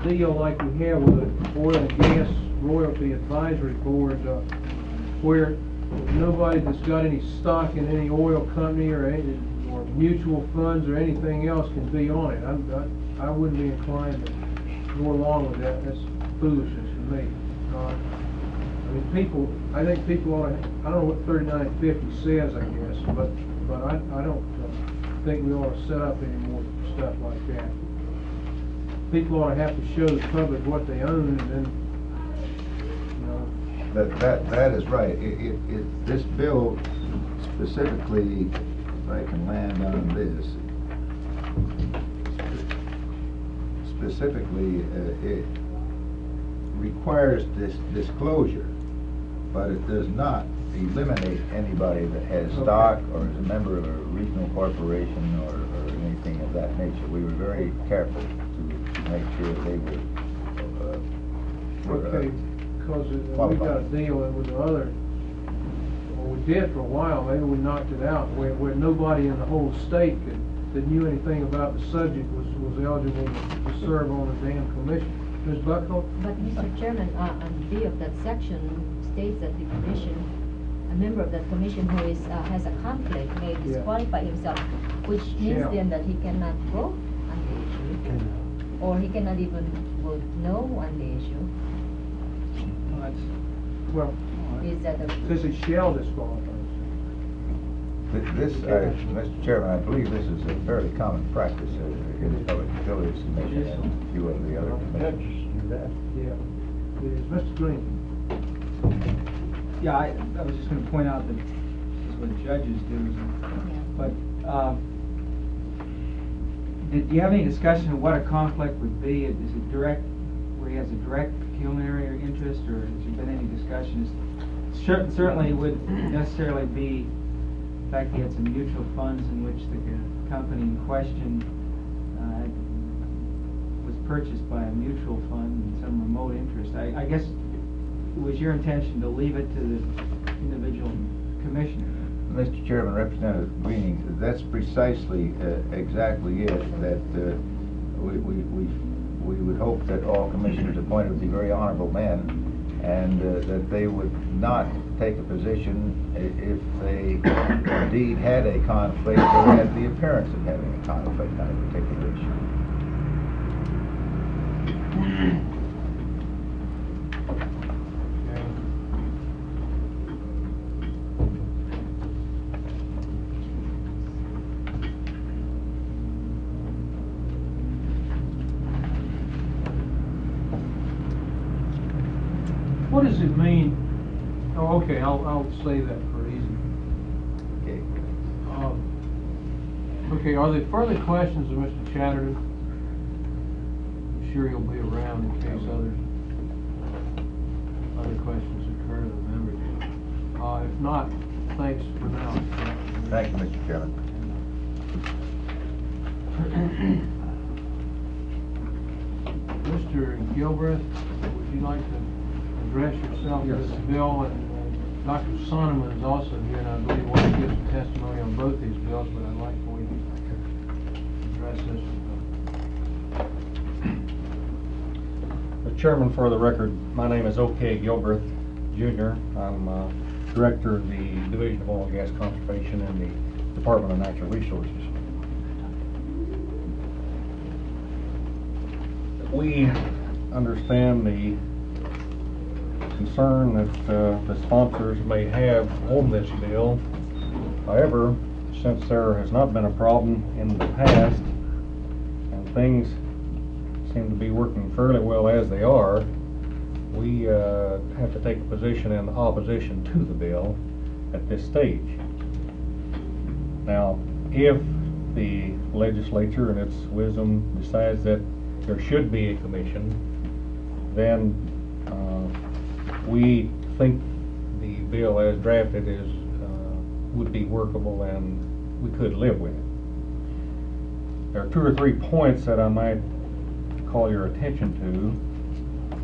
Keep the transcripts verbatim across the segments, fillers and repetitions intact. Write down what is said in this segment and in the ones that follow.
deal like we have with the Oil and Gas Royalty Advisory Board, uh, where nobody that's got any stock in any oil company or any, or mutual funds or anything else can be on it. I, I, I wouldn't be inclined to go along with that. That's foolishness to me. Uh, I mean, people, I think people ought to, I don't know what thirty-nine fifty says, I guess, but, but I, I don't uh, think we ought to set up any more stuff like that. People ought to have to show the public what they own, and then, you know. That, that, that is right. It, it, it, this bill specifically, if I can land on this, specifically, uh, it requires this disclosure, but it does not eliminate anybody that has Okay. stock or is a member of a regional corporation or, or anything of that nature. We were very careful to, to make sure they were, uh, were Okay, uh, because we qualified. got a deal with the other, well, we did for a while, maybe we knocked it out, where, where nobody in the whole state could, that knew anything about the subject was, was eligible to serve on the damn commission. Miz Buckle? But Mister Chairman, uh, on B of that section states that the commission, a member of that commission who is, uh, has a conflict may disqualify himself, which means Yeah. then that he cannot vote on the issue, or he cannot even vote no on the issue. Well, Is that a... says he shall disqualify. Th- This, uh, Mister Chairman, I believe this is a fairly common practice uh, in the Public Utilities Commission and a few of the other commissions. Yeah, it is. Mister Green? Yeah, I, I was just going to point out that this is what judges do. But uh, did you have any discussion of what a conflict would be? Is it direct, where he has a direct pecuniary interest, or has there been any discussions? Cer certainly would necessarily be the fact he had some mutual funds in which the company in question uh, was purchased by a mutual fund and some remote interest. I, I guess it was your intention to leave it to the individual commissioner. Mister Chairman, Representative Greening, that's precisely uh, exactly it, that uh, we, we, we, we would hope that all commissioners appointed would be very honorable men, and uh, that they would not take a position i- if they indeed had a conflict or had the appearance of having a conflict on a particular issue. What does it mean? Oh, okay, I'll, I'll say that for easy. Okay. Um, Okay, are there further questions of Mister Chatterton? I'm sure he'll be around in case others, other questions occur to the members. Uh, if not, thanks for now. Thank you, Mister Chairman. Mister Gilbreth, would you like to address yourself to this bill? And uh, Doctor Sonneman is also here, and I believe we want to give some testimony on both these bills, but I'd like for you to address this one. Mister Chairman, for the record, my name is O K Gilbreth, Junior I'm uh, Director of the Division of Oil and Gas Conservation in the Department of Natural Resources. We understand the concern that uh, the sponsors may have on this bill. However, since there has not been a problem in the past and things seem to be working fairly well as they are, we uh, have to take a position in opposition to the bill at this stage. Now, if the legislature in its wisdom decides that there should be a commission, then uh, we think the bill as drafted is uh, would be workable and we could live with it. There are two or three points that I might call your attention to.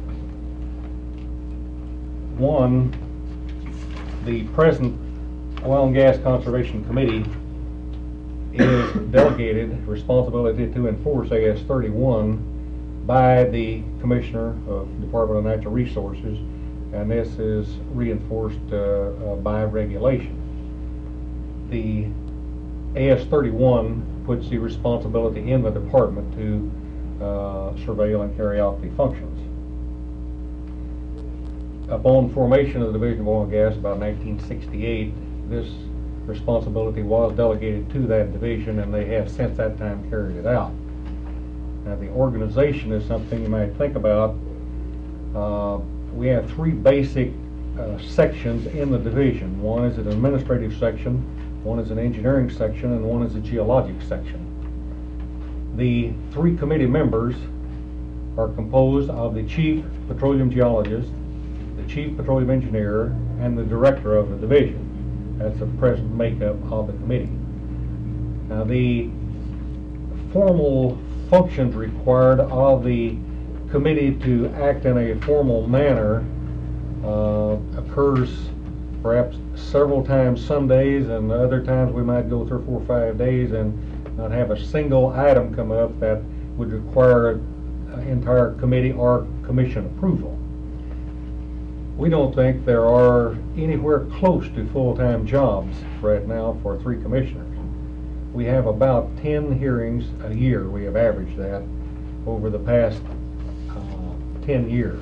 One, the present Oil and Gas Conservation Committee is delegated responsibility to enforce A S thirty-one by the Commissioner of Department of Natural Resources, and this is reinforced uh, uh, by regulation. The A S thirty-one puts the responsibility in the department to uh, surveil and carry out the functions. Upon formation of the Division of Oil and Gas about nineteen sixty-eight, this responsibility was delegated to that division, and they have since that time carried it out. Now, the organization is something you might think about. Uh, we have three basic uh, sections in the division. One is an administrative section, one is an engineering section, and one is a geologic section. The three committee members are composed of the chief petroleum geologist, the chief petroleum engineer, and the director of the division. That's the present makeup of the committee. Now, the formal functions required of the committee to act in a formal manner uh, occurs perhaps several times some days, and other times we might go three or four or five days and not have a single item come up that would require an entire committee or commission approval. We don't think there are anywhere close to full-time jobs right now for three commissioners. We have about ten hearings a year. We have averaged that over the past uh, ten years.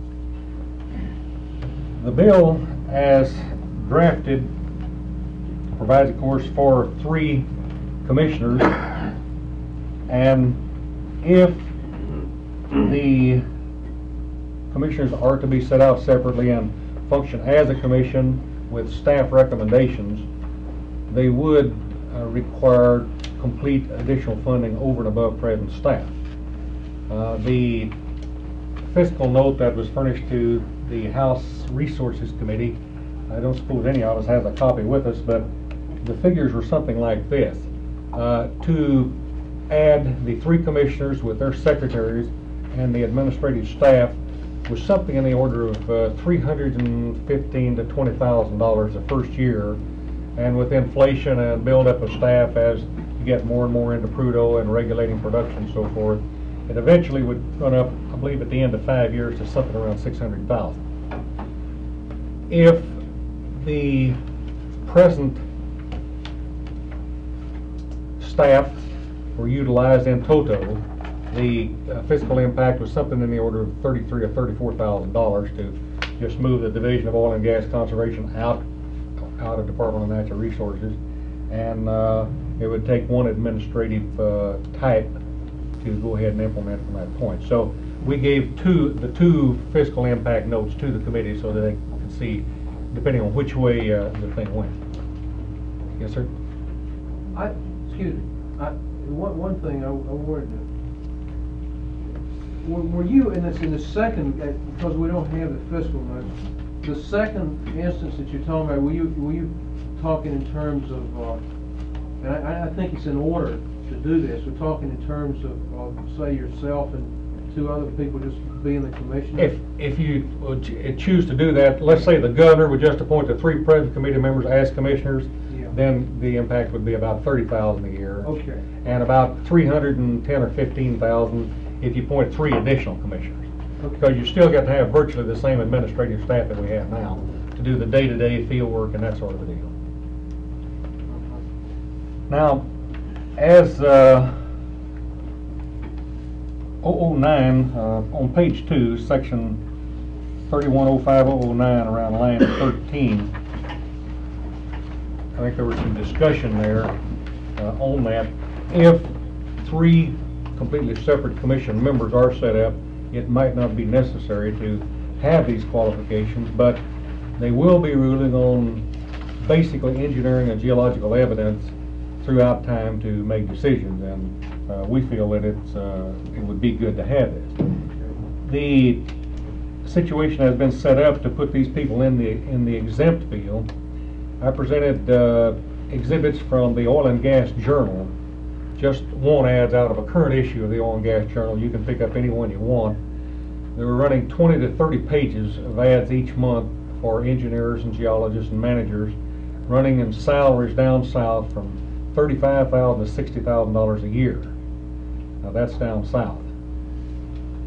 The bill, as drafted, provides, of course, for three commissioners, and if the commissioners are to be set out separately and function as a commission with staff recommendations, they would uh, require complete additional funding over and above present staff. Uh, the fiscal note that was furnished to the House Resources Committee, I don't suppose any of us has a copy with us, but the figures were something like this. Uh, to add the three commissioners with their secretaries and the administrative staff was something in the order of uh, three hundred fifteen to twenty thousand dollars the first year, and with inflation and buildup of staff as you get more and more into Prudhoe and regulating production and so forth, it eventually would run up, I believe, at the end of five years to something around six hundred thousand dollars. If the present staff were utilized in toto, the uh, fiscal impact was something in the order of thirty-three or thirty-four thousand dollars to just move the Division of Oil and Gas Conservation out out of Department of Natural Resources, and uh, it would take one administrative uh, type to go ahead and implement from that point. So we gave two the two fiscal impact notes to the committee so that they can see, depending on which way uh, the thing went. Yes, sir. I, excuse me, I, one, one thing I, I wanted to, were, were you in this, in the second, uh, because we don't have the fiscal notes, the second instance that you're talking about, were you, were you talking in terms of, uh, and I, I think it's in order to do this, we're talking in terms of, uh, say, yourself and two other people just being the commissioner? If, if you would ch- choose to do that, let's say the governor would just appoint the three present committee members as commissioners, Yeah. then the impact would be about thirty thousand dollars a year. Okay. And about three hundred ten or fifteen thousand dollars if you appoint three additional commissioners. Okay. Because you still got to have virtually the same administrative staff that we have now to do the day-to-day field work and that sort of a deal. Now, as uh, oh oh nine, uh, on page two, section thirty-one oh five oh oh nine, around line thirteen, I think there was some discussion there uh, on that. If three completely separate commission members are set up, it might not be necessary to have these qualifications, but they will be ruling on basically engineering and geological evidence throughout time to make decisions, and uh, we feel that it's uh, it would be good to have this. The situation has been set up to put these people in the in the exempt field. I presented uh, exhibits from the Oil and Gas Journal, just want ads out of a current issue of the Oil and Gas Journal. You can pick up any one you want. They were running twenty to thirty pages of ads each month for engineers and geologists and managers, running in salaries down south from thirty-five thousand dollars to sixty thousand dollars a year. Now that's down south.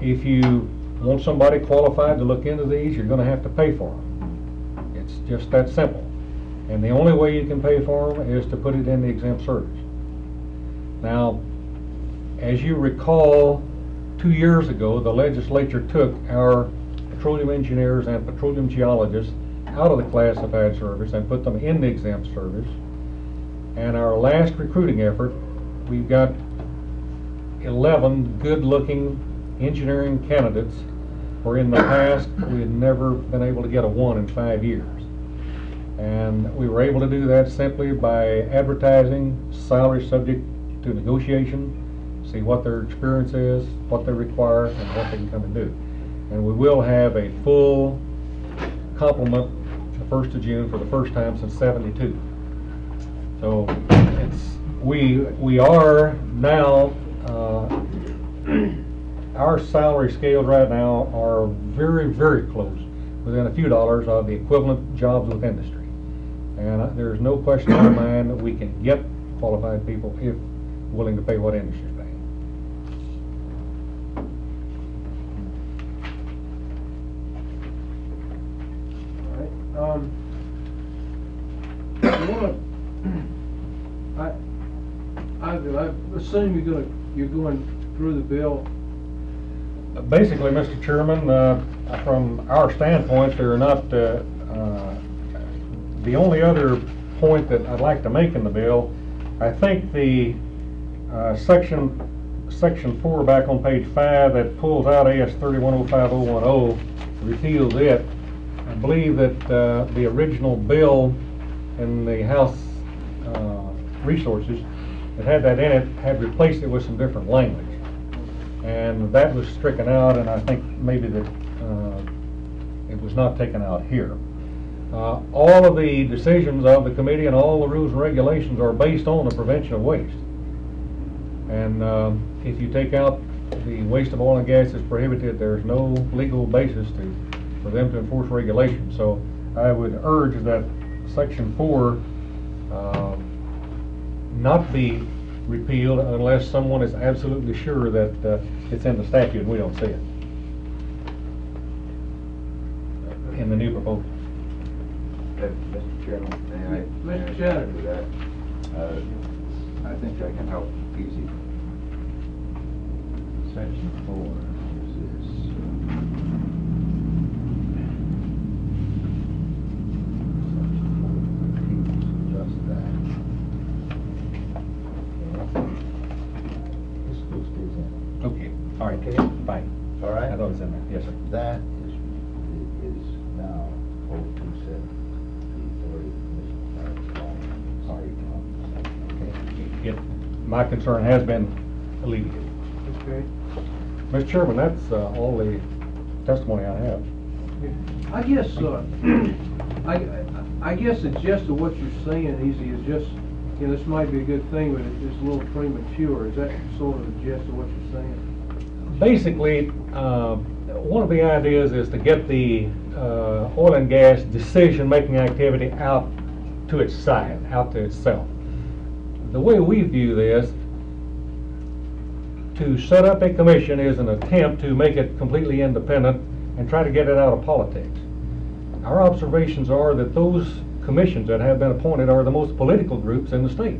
if you want somebody qualified to look into these, you're gonna have to pay for them. It's just that simple. And the only way you can pay for them is to put it in the exempt service. Now, as you recall, two years ago, the legislature took our petroleum engineers and petroleum geologists out of the classified service and put them in the exempt service. And our last recruiting effort, we've got eleven good-looking engineering candidates, where in the past we had never been able to get a one in five years. And we were able to do that simply by advertising, salary subject to negotiation, see what their experience is, what they require, and what they can come and do. And we will have a full complement the first of June for the first time since seventy-two. So it's, we, we are now, uh, our salary scales right now are very, very close, within a few dollars of the equivalent jobs with industry. And uh, there's no question in my mind that we can get qualified people if willing to pay what industry's paying. All right. Um, you wanna, I, I, I assume you're gonna, you're going through the bill. Basically, Mister Chairman, uh, from our standpoint, there are not, uh, uh, the only other point that I'd like to make in the bill, I think the uh, section section four back on page five that pulls out A S thirty-one oh five oh one oh, repeals it. I believe that uh, the original bill in the House uh, Resources that had that in it had replaced it with some different language. And that was stricken out, and I think maybe that uh, it was not taken out here. Uh, all of the decisions of the committee and all the rules and regulations are based on the prevention of waste. And uh, if you take out the waste of oil and gas is prohibited, there's no legal basis to for them to enforce regulations. So I would urge that section four uh, not be repealed unless someone is absolutely sure that uh, it's in the statute and we don't see it in the new proposal. Uh, Mister Chairman, may I? may I Mister Chatter. do that? Uh, I think I can help easy. Section four is this. uh, Just that. This goes in. Okay, all right, Okay. fine. All right. I thought it was in there, yes, sir. That is, is now oh two seven, the authority of the commission. Sorry, Tom. It, my concern has been alleviated. Okay. Mister Chairman, that's uh, all the testimony I have. I guess, uh, I, I I guess the gist of what you're saying, Easy, is just, you know, this might be a good thing, but it- it's a little premature. Is that sort of the gist of what you're saying? Basically, uh, one of the ideas is to get the uh, oil and gas decision-making activity out to its side, out to itself. The way we view this, to set up a commission is an attempt to make it completely independent and try to get it out of politics. Our observations are that those commissions that have been appointed are the most political groups in the state.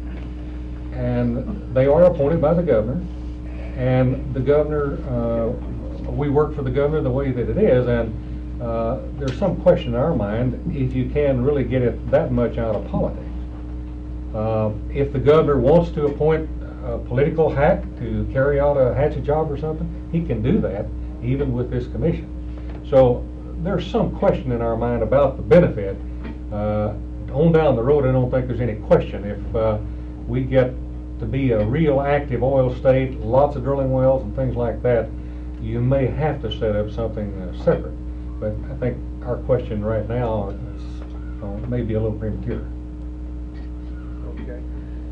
And they are appointed by the governor. And the governor, uh, we work for the governor the way that it is, and uh, there's some question in our mind if you can really get it that much out of politics. Uh, if the governor wants to appoint a political hack to carry out a hatchet job or something, he can do that even with this commission. So there's some question in our mind about the benefit. Uh, on down the road, I don't think there's any question. If uh, we get to be a real active oil state, lots of drilling wells and things like that, you may have to set up something uh, separate. But I think our question right now is uh, maybe a little premature. Okay.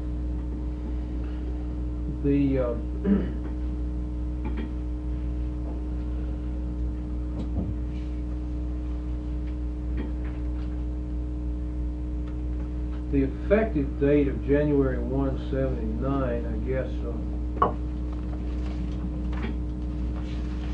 The, uh, the effective date of January first, seventy-nine, I guess, uh,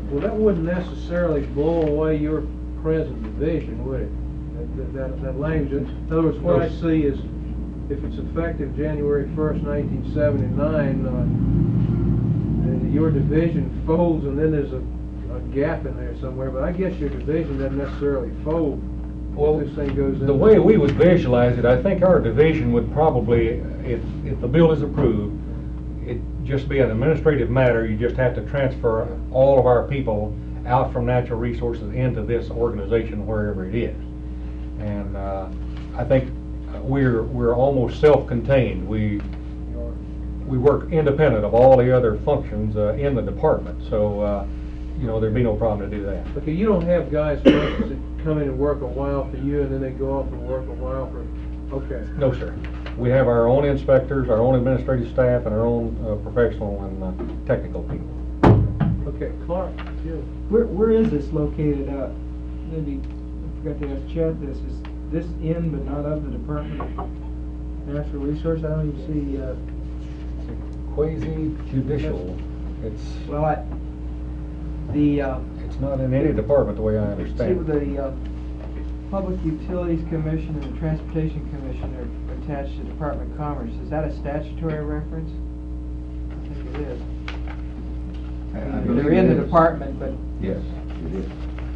Well, that wouldn't necessarily blow away your present division, would it? That, that, that language, in other words, what I see is, if it's effective January first, nineteen seventy-nine, uh, your division folds, and then there's a, a gap in there somewhere, but I guess your division doesn't necessarily fold. Well, This thing goes in. the way we would visualize it, I think our division would probably, if, if the bill is approved, it just be an administrative matter. You just have to transfer all of our people out from natural resources into this organization wherever it is. And uh, I think we're we're almost self-contained. We we work independent of all the other functions uh, in the department. So uh, you know, there'd be no problem to do that. Okay, you don't have guys, for instance, that come in and work a while for you, and then they go off and work a while for, okay. No, sir. We have our own inspectors, our own administrative staff, and our own uh, professional and uh, technical people. Okay, Clark, Jim. Where, where is this located at? Maybe, I forgot to ask Chad this, is this in but not of the Department of Natural Resources? I don't even see, uh, Quasi-judicial. It's, well, I, the, uh, it's not in any department the way I see understand it. the, uh, Public Utilities Commission and the Transportation Commission are attached to Department of Commerce. Is that a statutory reference? I think it is. I- I They're believe in it the is. department, but Yes, it is.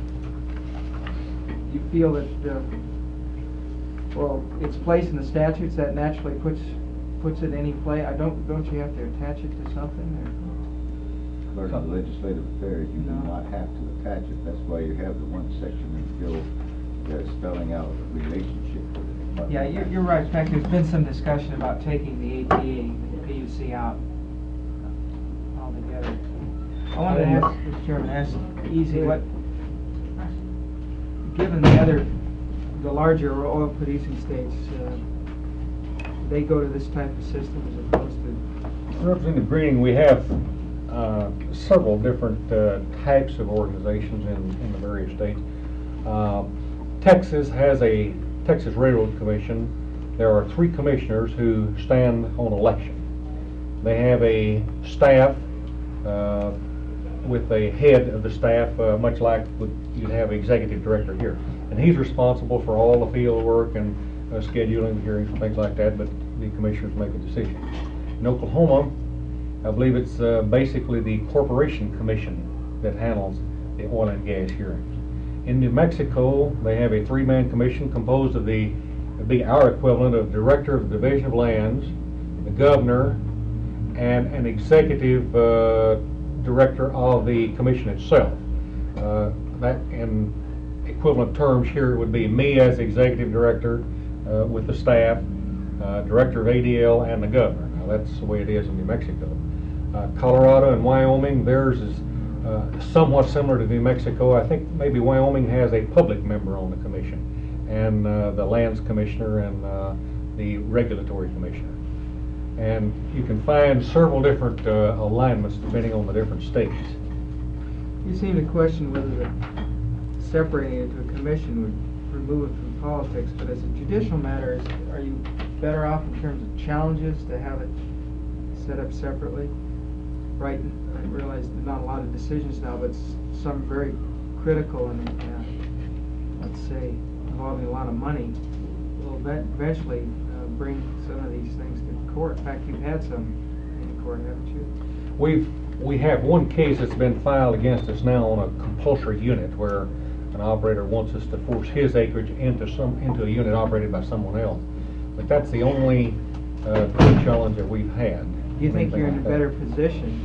you feel that, uh, well, its place in the statutes, that naturally puts, puts it any play, I don't, don't you have to attach it to something, Clerk of Legislative Affairs, you do No. not have to attach it. That's why you have the one section in the bill that's spelling out the relationship with it. or? Yeah, you're, you're right. In fact, there's been some discussion about taking the A P A and the P U C out altogether. I wanted to ask, Mister Chairman, ask Easy, what, given the other, the larger oil producing states, uh, they go to this type of system as opposed to? Representative Greening, we have uh, several different uh, types of organizations in, in the various states. Uh, Texas has a Texas Railroad Commission. There are three commissioners who stand on election. They have a staff uh, with a head of the staff, uh, much like what you'd have executive director here. And he's responsible for all the field work and uh, scheduling hearings and things like that, but the commissioners make a decision. In Oklahoma, I believe it's uh, basically the Corporation Commission that handles the oil and gas hearings. In New Mexico, they have a three-man commission composed of the, it'd be our equivalent of Director of the Division of Lands, the Governor, and an Executive uh, Director of the Commission itself. Uh, that, in equivalent terms here, would be me as Executive Director uh, with the staff, uh, Director of A D L, and the Governor. Now, that's the way it is in New Mexico. Uh, Colorado and Wyoming, theirs is uh, somewhat similar to New Mexico. I think maybe Wyoming has a public member on the commission, and uh, the Lands Commissioner and uh, the Regulatory Commissioner. And you can find several different uh, alignments depending on the different states. You seem to question whether the separating it to a commission would remove it from politics, but as a judicial matter, is, are you better off in terms of challenges to have it set up separately? Right, I realize there's not a lot of decisions now, but s- some very critical and, uh, let's say, involving a lot of money will ev- eventually uh, bring some of these things to court. In fact, you've had some in court, haven't you? We've, we have one case that's been filed against us now on a compulsory unit where an operator wants us to force his acreage into some, into a unit operated by someone else. But that's the only uh, court challenge that we've had. Do you think Anything you're in a like that. better position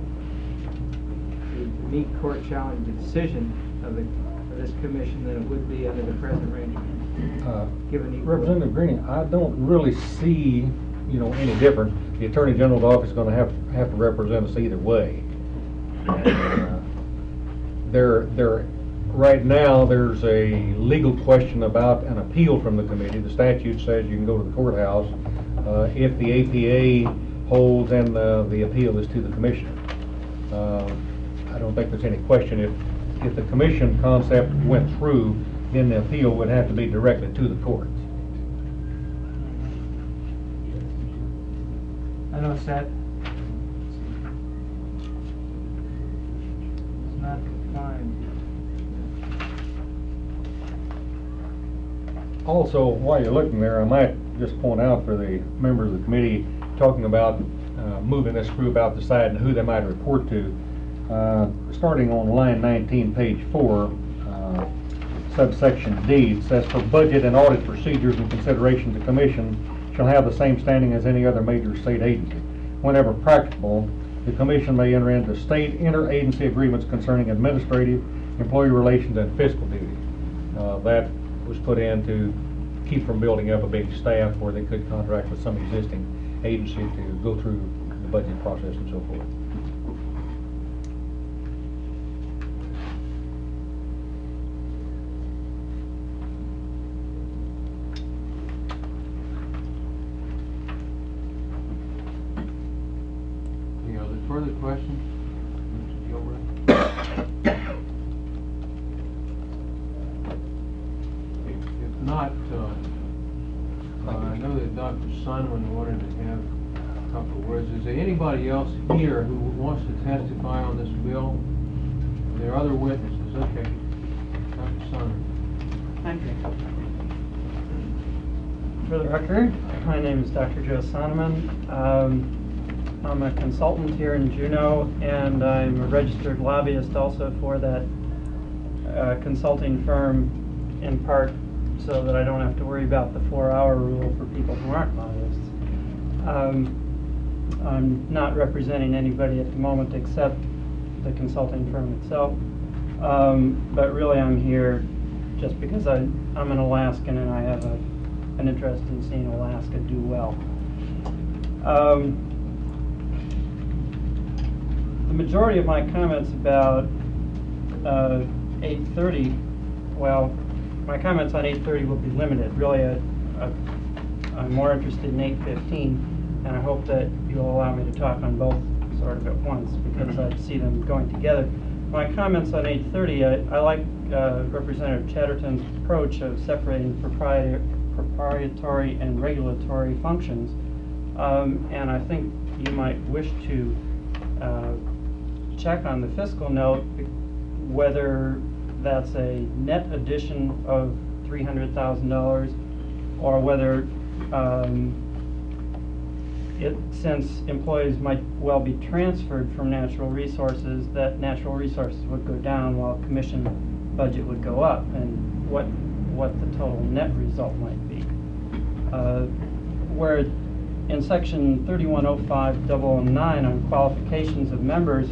to meet court challenge the decision of the, of this commission than it would be under the present arrangement? Uh, Given equal- Representative Greening, I don't really see, you know, any difference. The Attorney General's office is going to have, have to represent us either way. And, uh, There, there, right now, there's a legal question about an appeal from the committee. The statute says you can go to the courthouse uh, if the A P A holds and uh, the appeal is to the commissioner. Uh, I don't think there's any question if, if the commission concept went through, then the appeal would have to be directed to the courts. I noticed that. It's not Also, while you're looking there, I might just point out for the members of the committee, talking about uh, moving this group out the side and who they might report to. Uh, starting on line nineteen, page four, uh, subsection D, it says, "For budget and audit procedures and considerations, the commission shall have the same standing as any other major state agency. Whenever practicable, the commission may enter into state interagency agreements concerning administrative, employee relations, and fiscal duty." Uh, that was put in to keep from building up a big staff where they could contract with some existing agency to go through the budget process and so forth. Any other further questions? Mister Gilbert? If not, uh, uh, I know that Doctor Sonneman wanted to have a couple of words. Is there anybody else here who wants to testify on this bill? Are there other witnesses? Okay. Doctor Sonneman. Thank you. For the record, my name is Doctor Joe Sonneman. Um, I'm a consultant here in Juneau, and I'm a registered lobbyist also for that uh, consulting firm, in part so that I don't have to worry about the four-hour rule for people who aren't lobbyists. Um, I'm not representing anybody at the moment except the consulting firm itself, um, but really I'm here just because I, I'm an Alaskan and I have a, an interest in seeing Alaska do well. Um, the majority of my comments about uh, eight thirty, well, my comments on eight thirty will be limited. Really, I, I, I'm more interested in eight fifteen, and I hope that you'll allow me to talk on both sort of at once, because I see them going together. My comments on eight thirty, I, I like uh, Representative Chatterton's approach of separating proprietary, proprietary and regulatory functions, um, and I think you might wish to uh, check on the fiscal note whether that's a net addition of three hundred thousand dollars, or whether um, it, since employees might well be transferred from natural resources, that natural resources would go down while commission budget would go up, and what what the total net result might be. Uh, where in section thirty-one oh five dash oh nine on qualifications of members,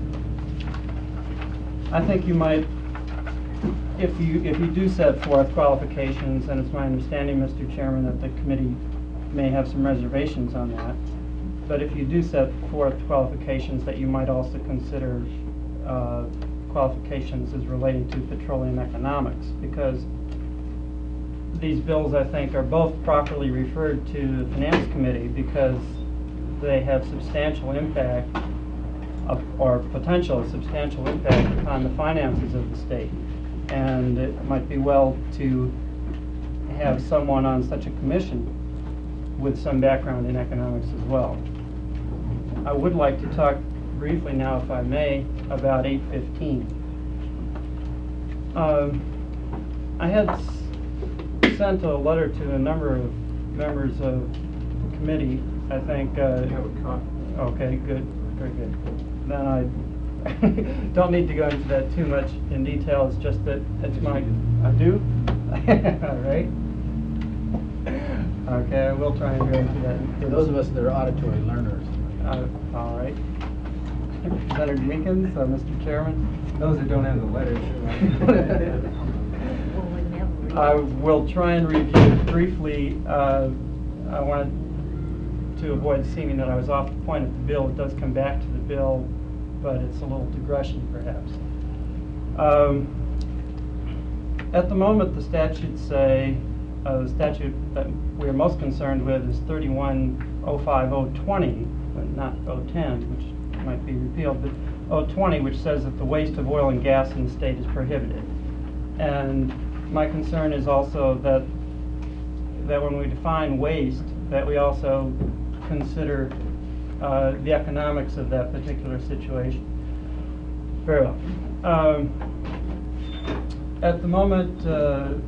I think you might, if you if you do set forth qualifications, and it's my understanding, Mister Chairman, that the committee may have some reservations on that, but if you do set forth qualifications, that you might also consider uh, qualifications as relating to petroleum economics, because these bills, I think, are both properly referred to the Finance Committee because they have substantial impact of, or potential substantial impact upon the finances of the state. And it might be well to have someone on such a commission with some background in economics as well. I would like to talk briefly now, if I may, about eight fifteen. Um, I had s sent a letter to a number of members of the committee. I think. Uh, You have a copy. Okay, good, very good. Then I don't need to go into that too much in detail. It's just that it's my. I do. All right. Okay, I will try and go into that. For those of us that are auditory learners. Uh, all right. Senator Jenkins, uh, Mister Chairman. Those that don't have the letters. I will try and review briefly. Uh, I wanted to avoid seeming that I was off the point of the bill. It does come back to the bill, but it's a little digression perhaps. Um, at the moment, the statutes say, uh, the statute that we're most concerned with is thirty-one oh five oh twenty, but not oh ten, which might be repealed, but oh twenty, which says that the waste of oil and gas in the state is prohibited. And my concern is also that that when we define waste, that we also consider uh, the economics of that particular situation. Very well. Um, at the moment, uh,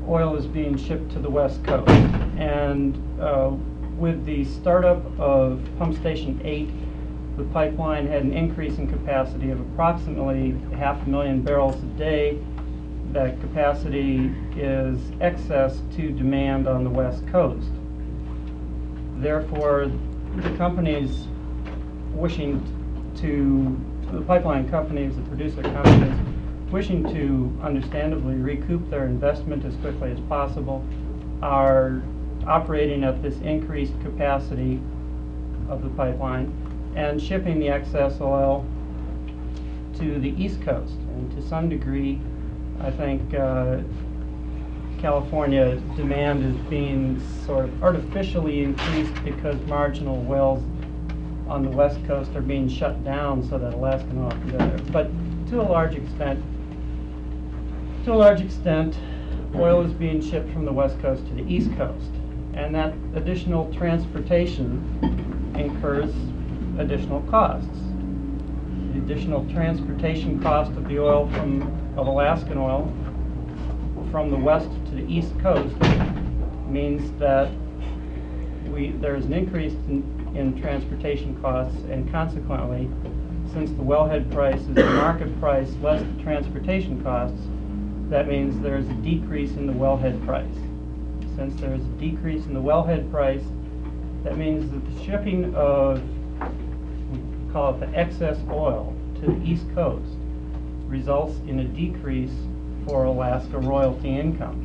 oil is being shipped to the West Coast. And uh, with the startup of Pump Station eight, the pipeline had an increase in capacity of approximately half a million barrels a day. That capacity is excess to demand on the West Coast. Therefore, the companies wishing to, the pipeline companies, the producer companies, wishing to understandably recoup their investment as quickly as possible, are operating at this increased capacity of the pipeline and shipping the excess oil to the East Coast. And to some degree, I think uh, California demand is being sort of artificially increased because marginal wells on the West Coast are being shut down so that Alaskan oil can go there. But to a large extent, to a large extent, oil is being shipped from the West Coast to the East Coast, and that additional transportation incurs additional costs. The additional transportation cost of the oil from of Alaskan oil from the west to the East Coast means that we there is an increase in, in transportation costs, and consequently, since the wellhead price is the market price less the transportation costs, that means there is a decrease in the wellhead price. Since there is a decrease in the wellhead price, that means that the shipping of, we call it the excess oil, to the East Coast results in a decrease for Alaska royalty income.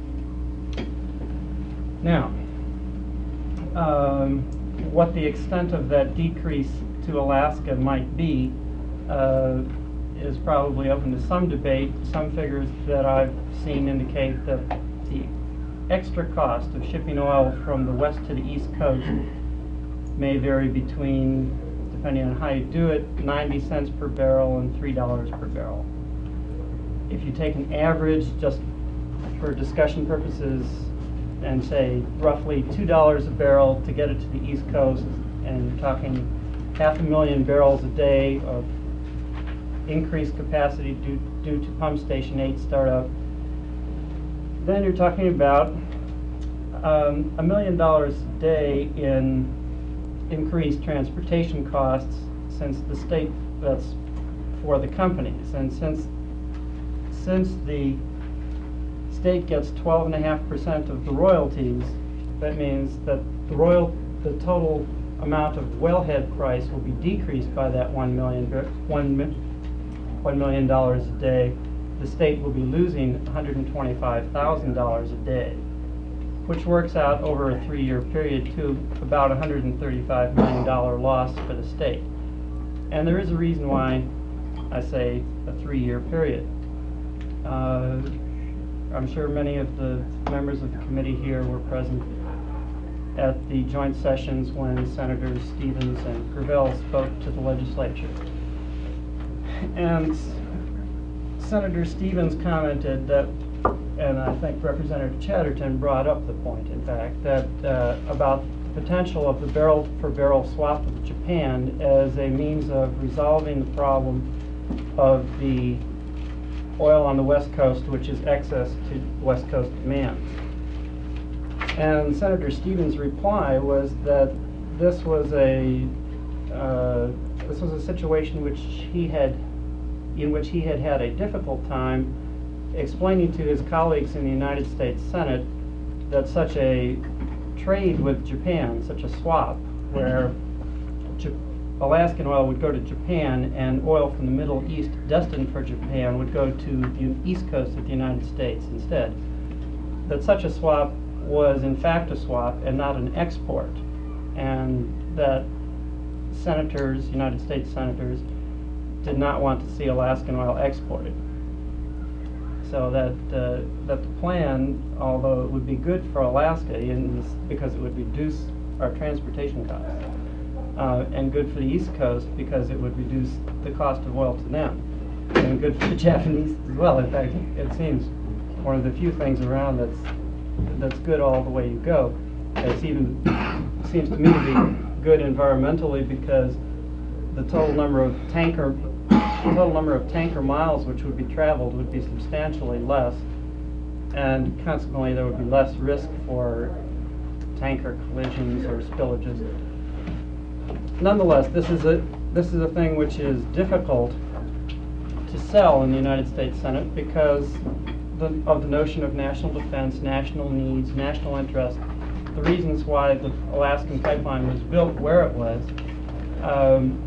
Now, um, what the extent of that decrease to Alaska might be uh, is probably open to some debate. Some figures that I've seen indicate that the extra cost of shipping oil from the west to the East Coast may vary between, depending on how you do it, ninety cents per barrel and three dollars per barrel. If you take an average, just for discussion purposes, and say roughly two dollars a barrel to get it to the East Coast, and you're talking half a million barrels a day of increased capacity due, due to Pump Station eight startup, then you're talking about um, a million dollars a day in increased transportation costs, since the state, that's for the companies. And since since the state gets twelve and a half percent of the royalties, that means that the royal the total amount of wellhead price will be decreased by that one million one one million dollars a day. The state will be losing one hundred twenty-five thousand dollars a day, which works out over a three-year period to about one hundred thirty-five million dollar loss for the state. And there is a reason why I say a three-year period. Uh, I'm sure many of the members of the committee here were present at the joint sessions when Senators Stevens and Gravel spoke to the legislature. And Senator Stevens commented that, and I think Representative Chatterton brought up the point, in fact, that uh, about the potential of the barrel for barrel swap with Japan as a means of resolving the problem of the oil on the West Coast, which is excess to West Coast demand. And Senator Stevens' reply was that this was a uh, this was a situation which he had in which he had had a difficult time explaining to his colleagues in the United States Senate that such a trade with Japan, such a swap, where J Alaskan oil would go to Japan and oil from the Middle East destined for Japan would go to the East Coast of the United States instead, that such a swap was in fact a swap and not an export, and that senators, United States senators, did not want to see Alaskan oil exported. So that uh, that the plan, although it would be good for Alaska in this, because it would reduce our transportation costs, uh, and good for the East Coast because it would reduce the cost of oil to them, and good for the Japanese as well. In fact, it seems one of the few things around that's that's good all the way you go. It's even seems to me to be good environmentally because the total number of tanker the total number of tanker miles which would be traveled would be substantially less, and consequently there would be less risk for tanker collisions or spillages. Nonetheless, this is a this is a thing which is difficult to sell in the United States Senate because the, of the notion of national defense, national needs, national interest, the reasons why the Alaskan pipeline was built where it was. Um,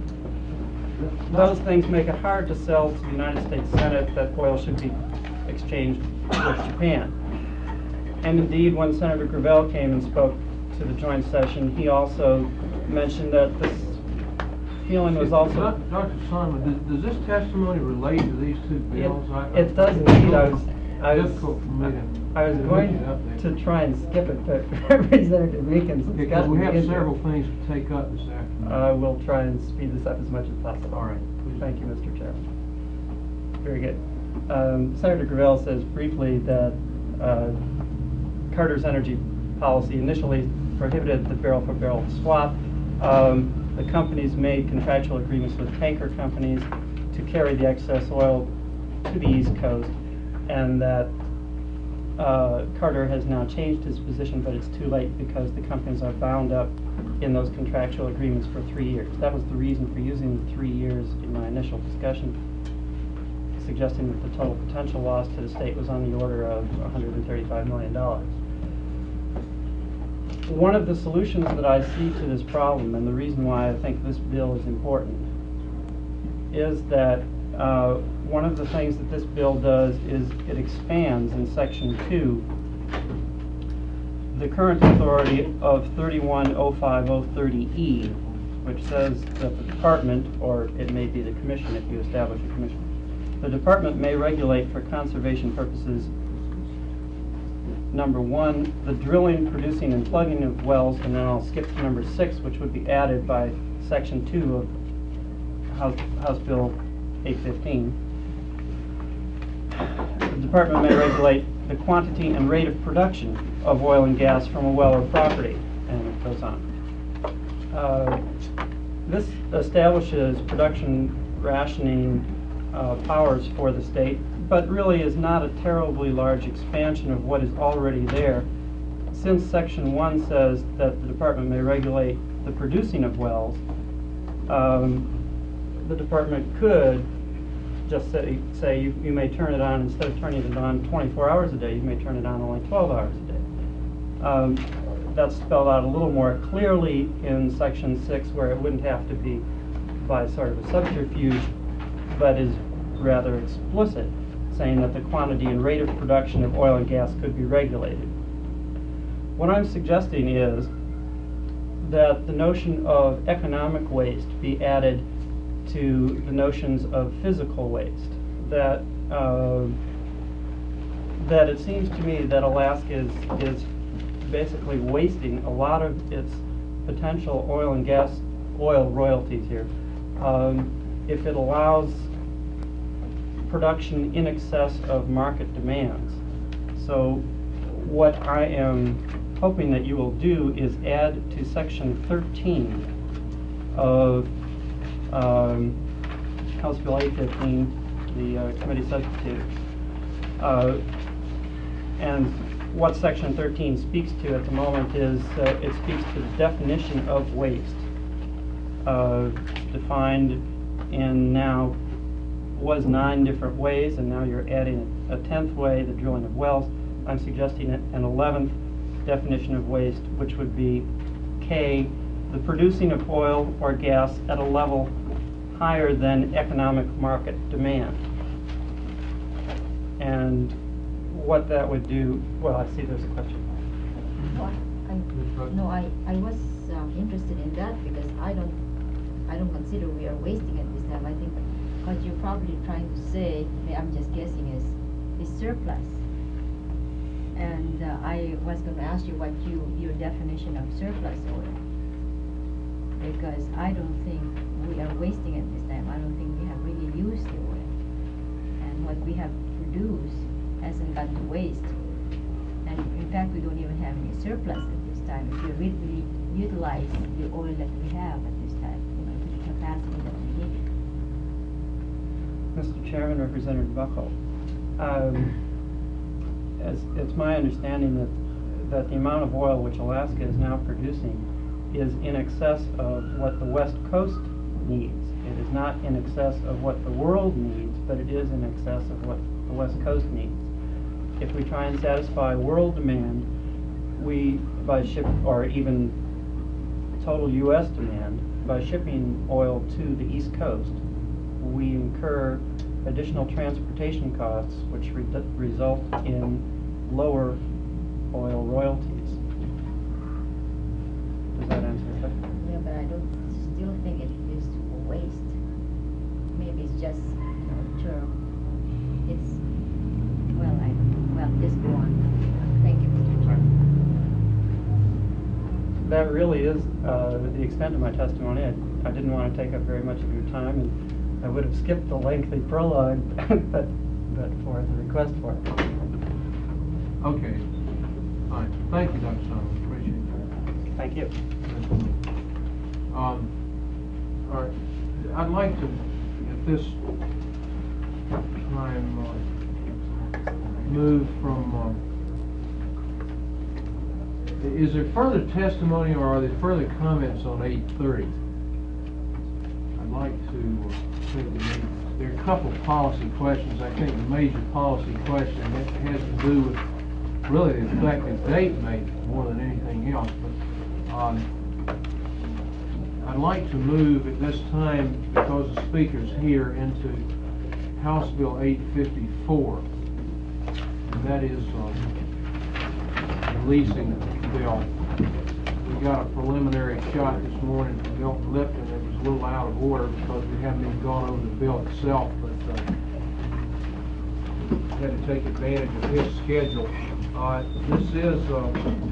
those things make it hard to sell to the United States Senate that oil should be exchanged with Japan. And indeed, when Senator Gravel came and spoke to the joint session, he also mentioned that this feeling was also... Doctor Simon, does, does this testimony relate to these two It, bills? I- it does indeed. I was, I was, Difficult for me to- I was to going look it up there. to try and skip it, but Representative Meekins has Because gotten we have into it. several things to take up this afternoon. I will try and speed this up as much as possible. All right. Thank you, Mister Chairman. Very good. Um, Senator Gravel says briefly that uh, Carter's energy policy initially prohibited the barrel-for-barrel swap. Um, the companies made contractual agreements with tanker companies to carry the excess oil to the East Coast, and that uh, Carter has now changed his position, but it's too late because the companies are bound up in those contractual agreements for three years. That was the reason for using the three years in my initial discussion, suggesting that the total potential loss to the state was on the order of one hundred thirty-five million dollars. One of the solutions that I see to this problem, and the reason why I think this bill is important, is that uh, one of the things that this bill does is it expands in section two the current authority of thirty-one oh five oh thirty E, which says that the department, or it may be the commission if you establish a commission, the department may regulate for conservation purposes, number one, the drilling, producing, and plugging of wells, and then I'll skip to number six, which would be added by section two of House, House Bill eight fifteen. The department may regulate the quantity and rate of production of oil and gas from a well or property, and it goes on. Uh, this establishes production rationing uh, powers for the state, but really is not a terribly large expansion of what is already there, since section one says that the department may regulate the producing of wells. Um, the department could just say, say you, you may turn it on, instead of turning it on twenty-four hours a day, you may turn it on only twelve hours a day. Um, that's spelled out a little more clearly in section six, where it wouldn't have to be by sort of a subterfuge, but is rather explicit, saying that the quantity and rate of production of oil and gas could be regulated. What I'm suggesting is that the notion of economic waste be added to the notions of physical waste. That uh, that it seems to me that Alaska is, is basically wasting a lot of its potential oil and gas, oil royalties here, um, if it allows production in excess of market demands. So what I am hoping that you will do is add to section thirteen of um, House Bill eight fifteen, the uh, committee substitute. Uh, and what section thirteen speaks to at the moment is uh, it speaks to the definition of waste, uh, defined in now was nine different ways, and now you're adding a tenth way, the drilling of wells. I'm suggesting an eleventh definition of waste, which would be K, the producing of oil or gas at a level higher than economic market demand. And what that would do, well, I see there's a question. Well, I, no, I, I was um, interested in that because I don't, I don't consider we are wasting it this time. I think what you're probably trying to say, I'm just guessing, is, is surplus. And uh, I was going to ask you what you, your definition of surplus oil. Because I don't think we are wasting it this time. I don't think we have really used the oil. And what we have produced hasn't gone to waste. And in fact, we don't even have any surplus at this time. If we really utilize the oil that we have at this time, you know, to the capacity that we need it. Mister Chairman, Representative Buckle. Um, as, it's my understanding that, that the amount of oil which Alaska is now producing is in excess of what the West Coast needs. It is not in excess of what the world needs, but it is in excess of what the West Coast needs. If we try and satisfy world demand, we, by ship, or even total U S demand, by shipping oil to the East Coast, we incur additional transportation costs, which re result in lower oil royalties. Does that answer your question? Yeah, but I don't, still think it is a waste. Maybe it's just, you know, term. It's, well, I, well, just go on. Thank you, Mister Chairman. That really is uh, the extent of my testimony. I, I didn't want to take up very much of your time, and I would have skipped the lengthy prologue, but, but for the request for it. Okay, fine. Thank you, Doctor Simon, appreciate that. Thank you. Um, all right, I'd like to, at this time, uh, move from, uh, is there further testimony or are there further comments on eight thirty? I'd like to uh, think that maybe, there are a couple of policy questions. I think the major policy question that has to do with really the effective date maybe more than anything else, but um, I'd like to move at this time, because the speaker's here, into House Bill eight fifty-four, and that is um, the leasing bill. We got a preliminary shot this morning from Milton Lipton. It was a little out of order because we haven't even gone over the bill itself, but uh, had to take advantage of his schedule. Uh, this is uh,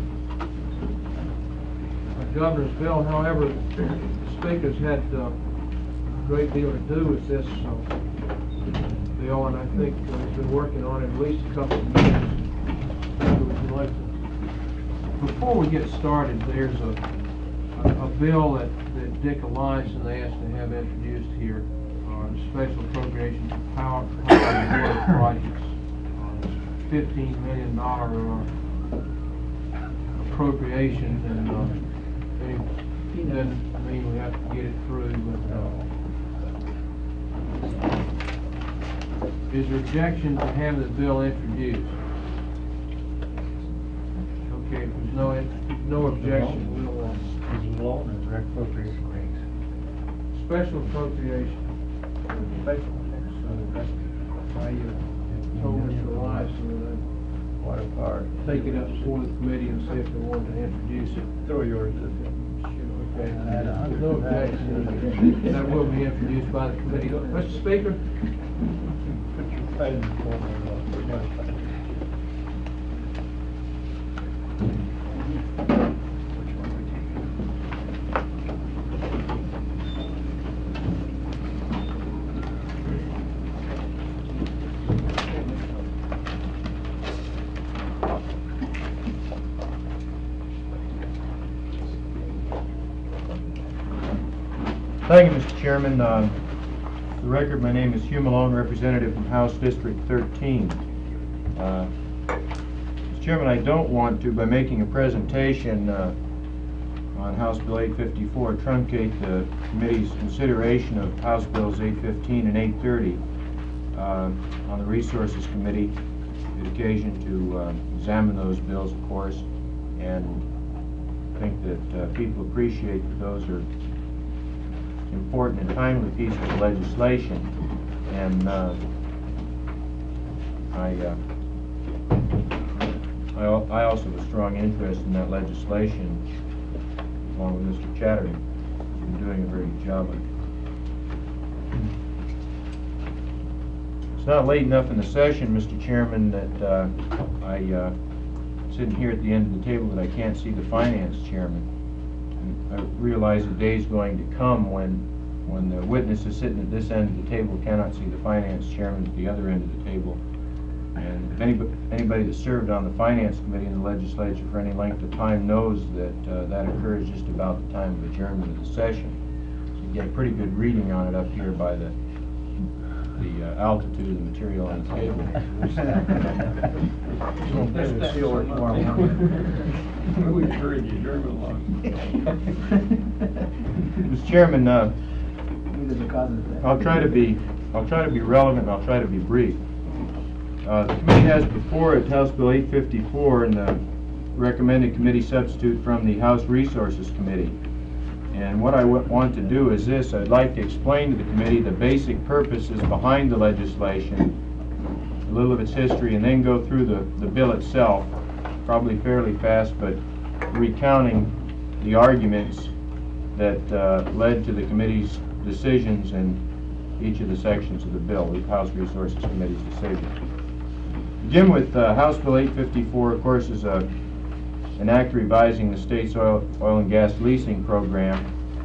a governor's bill. However, the speaker's had uh, a great deal to do with this uh, bill, and I think uh, he's been working on it at least a couple of years. So would you like to- Before we get started, there's a, a, a bill that, that Dick Eliason asked to have introduced here, uh, special appropriation for power, power and water projects. fifteen million dollar uh, appropriation, and uh, it doesn't mean we have to get it through, but uh, is there objection to having the bill introduced? Okay, if there's no, no objection, we'll, uh, Is it law or direct appropriation rates? special appropriation. Special. I uh, told Mister Eliason that What a part. I'd take it up before the committee and see if they wanted to introduce it. Throw yours to Okay, no objection. That will be introduced by the committee. Mister Speaker? Put your pen in the corner of the- Thank you, Mister Chairman. Uh, For the record, my name is Hugh Malone, representative from House District thirteen. Uh, Mister Chairman, I don't want to, by making a presentation uh, on House Bill eight fifty-four, truncate the committee's consideration of House Bills eight fifteen and eight thirty uh, on the Resources Committee. We had occasion to uh, examine those bills, of course, and I think that uh, people appreciate that those are important and timely pieces of legislation, and uh, I, uh, I, al I also have a strong interest in that legislation, along with Mister Chatterton, who's been doing a very good job of it. It's not late enough in the session, Mister Chairman, that uh, I uh, sitting here at the end of the table that I can't see the finance chairman. I realize the day's going to come when, when the witnesses sitting at this end of the table cannot see the finance chairman at the other end of the table. And if anybody, anybody that served on the finance committee in the legislature for any length of time knows that uh, that occurs just about the time of adjournment of the session. So you get a pretty good reading on it up here by the, the uh, altitude of the material on the table. We heard you, German long. Mister Chairman, uh, I'll try to be, I'll try to be relevant, and I'll try to be brief. Uh, the committee has before it House Bill eight fifty-four and the recommended committee substitute from the House Resources Committee. And what I w want to do is this: I'd like to explain to the committee the basic purposes behind the legislation, a little of its history, and then go through the, the bill itself, probably fairly fast, but recounting the arguments that uh, led to the committee's decisions in each of the sections of the bill, the House Resources Committee's decision. Begin with uh, House Bill eight fifty-four, of course, is a, an act revising the state's oil, oil and gas leasing program.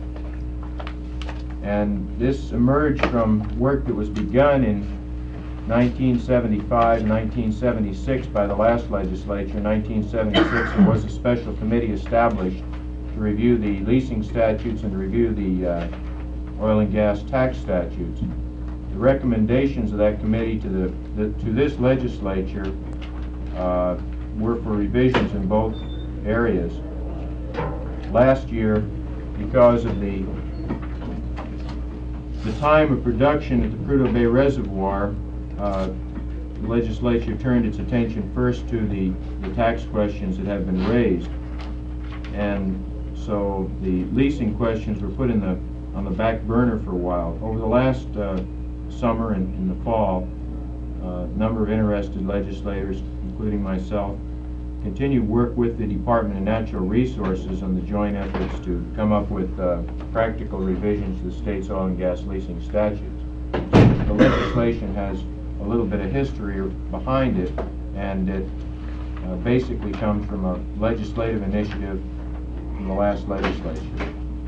And this emerged from work that was begun in nineteen seventy-five, nineteen seventy-six by the last legislature. In nineteen seventy-six, there was a special committee established to review the leasing statutes and to review the uh, oil and gas tax statutes. The recommendations of that committee to the, the to this legislature uh, were for revisions in both areas. Last year, because of the the time of production at the Prudhoe Bay Reservoir, uh, the legislature turned its attention first to the, the tax questions that have been raised, and so the leasing questions were put in the on the back burner for a while. Over the last uh, summer and in the fall, uh, a number of interested legislators, including myself, continue work with the Department of Natural Resources on the joint efforts to come up with uh, practical revisions to the state's oil and gas leasing statutes. The legislation has a little bit of history behind it, and it uh, basically comes from a legislative initiative from the last legislature.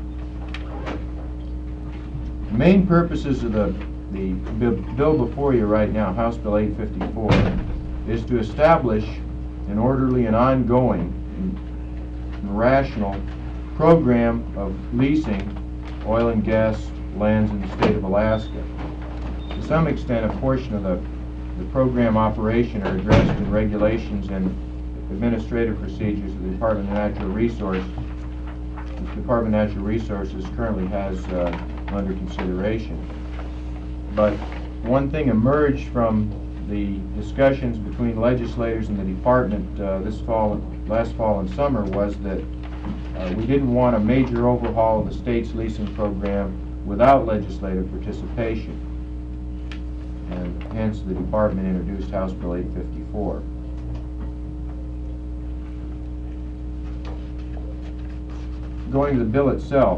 The main purposes of the, the bill before you right now, House Bill eight fifty-four, is to establish an orderly and ongoing and rational program of leasing oil and gas lands in the state of Alaska. To some extent, a portion of the, the program operation are addressed in regulations and administrative procedures of the Department of Natural Resources. The Department of Natural Resources currently has uh, under consideration. But one thing emerged from the discussions between legislators and the department uh, this fall, last fall and summer, was that uh, we didn't want a major overhaul of the state's leasing program without legislative participation, and hence the department introduced House Bill eight fifty-four. Going to the bill itself,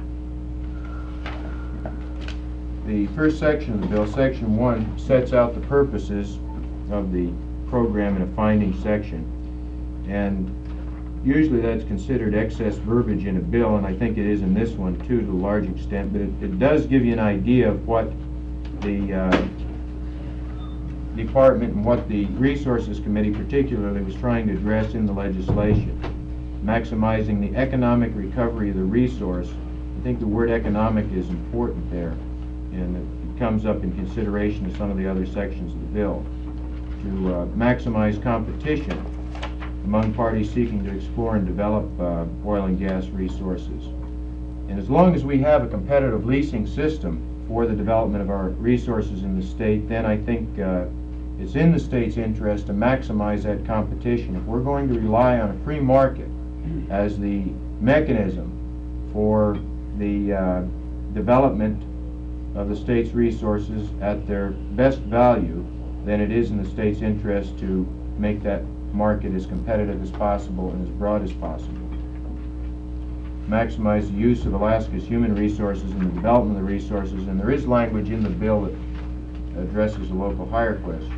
the first section of the bill, section one, sets out the purposes of the program in a finding section, and usually that's considered excess verbiage in a bill, and I think it is in this one too to a large extent, but it, it does give you an idea of what the uh, department and what the Resources Committee particularly was trying to address in the legislation. Maximizing the economic recovery of the resource. I think the word economic is important there, and it comes up in consideration of some of the other sections of the bill. To uh, maximize competition among parties seeking to explore and develop uh, oil and gas resources. And as long as we have a competitive leasing system for the development of our resources in the state, then I think uh, it's in the state's interest to maximize that competition. If we're going to rely on a free market as the mechanism for the uh, development of the state's resources at their best value, then it is in the state's interest to make that market as competitive as possible and as broad as possible. Maximize the use of Alaska's human resources and the development of the resources, and there is language in the bill that addresses the local hire question.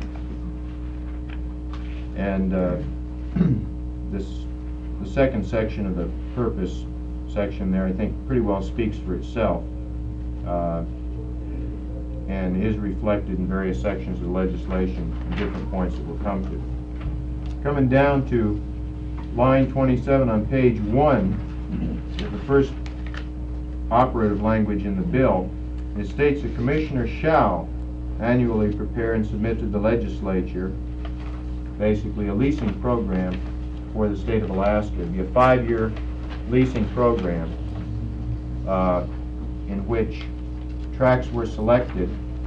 And uh, this, the second section of the purpose section there, I think pretty well speaks for itself, uh, and is reflected in various sections of the legislation and different points that we'll come to. Coming down to line twenty-seven on page one, the first operative language in the bill, it states the commissioner shall annually prepare and submit to the legislature basically a leasing program for the state of Alaska. It'd be a five-year leasing program uh, in which tracts were selected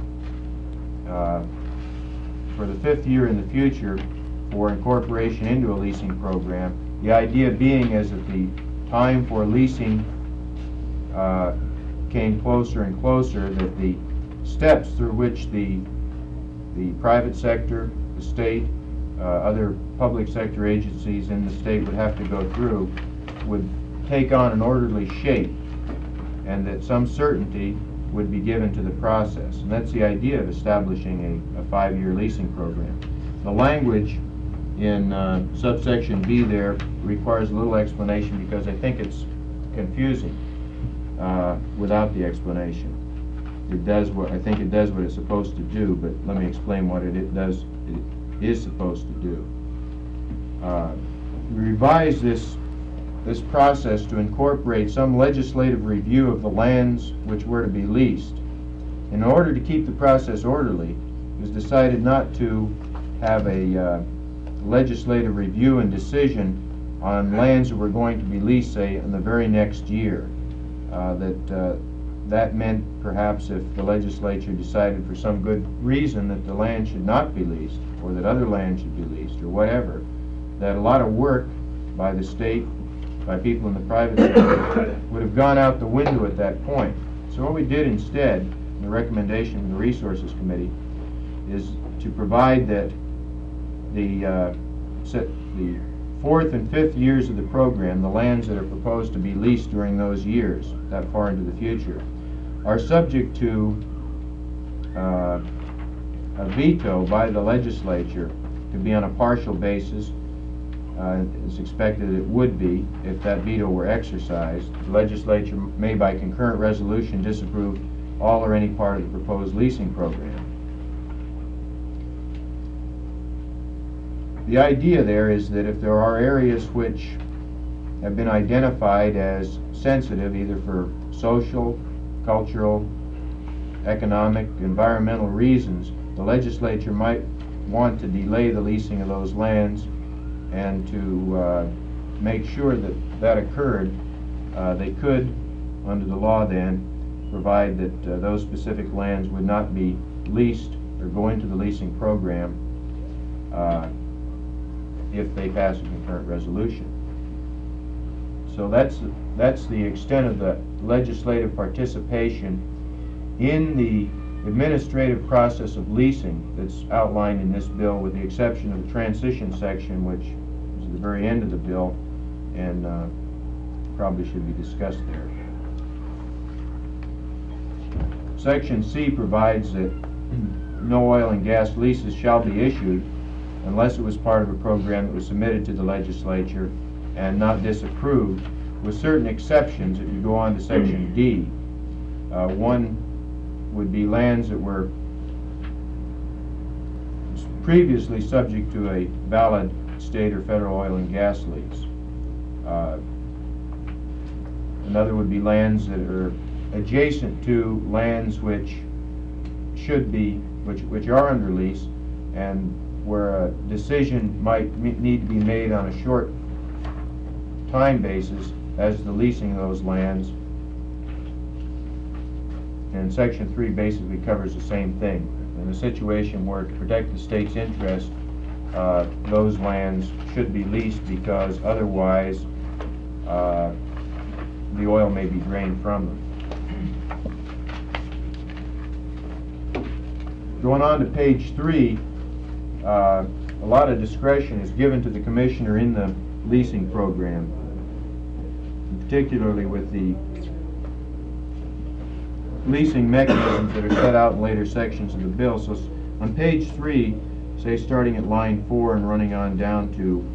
uh, for the fifth year in the future for incorporation into a leasing program. The idea being is that the time for leasing uh, came closer and closer, that the steps through which the the private sector, the state, uh, other public sector agencies in the state would have to go through would take on an orderly shape, and that some certainty would be given to the process. And that's the idea of establishing a, a five-year leasing program. The language in uh, subsection B there requires a little explanation because I think it's confusing uh, without the explanation. It does what, I think it does what it's supposed to do, but let me explain what it, it does, it is supposed to do. Uh, we revised this this process to incorporate some legislative review of the lands which were to be leased. In order to keep the process orderly, it was decided not to have a uh, legislative review and decision on lands that were going to be leased, say, in the very next year. Uh, that uh, that meant perhaps if the legislature decided for some good reason that the land should not be leased, or that other land should be leased, or whatever, that a lot of work by the state, by people in the private sector, would have gone out the window at that point. So what we did instead, the recommendation from the Resources Committee, is to provide that the uh, set the fourth and fifth years of the program, the lands that are proposed to be leased during those years, that far into the future, are subject to uh, a veto by the legislature to be on a partial basis. Uh, it's expected it would be if that veto were exercised. The legislature may by concurrent resolution disapprove all or any part of the proposed leasing program. The idea there is that if there are areas which have been identified as sensitive either for social, cultural, economic, environmental reasons, the legislature might want to delay the leasing of those lands, and to uh, make sure that that occurred, uh, they could, under the law then, provide that uh, those specific lands would not be leased or go into the leasing program uh, if they pass a concurrent resolution. So that's, that's the extent of the legislative participation in the administrative process of leasing that's outlined in this bill, with the exception of the transition section, which is at the very end of the bill and uh, probably should be discussed there. Section C provides that no oil and gas leases shall be issued unless it was part of a program that was submitted to the legislature and not disapproved, with certain exceptions. If you go on to section D, uh, one would be lands that were previously subject to a valid state or federal oil and gas lease. Uh, another would be lands that are adjacent to lands which should be, which, which are under lease, and where a decision might need to be made on a short time basis as the leasing of those lands. And section three basically covers the same thing. In a situation where, to protect the state's interest, uh, those lands should be leased because otherwise uh, the oil may be drained from them. Going on to page three, uh, a lot of discretion is given to the commissioner in the leasing program, particularly with the leasing mechanisms that are set out in later sections of the bill. So on page three, say starting at line four and running on down to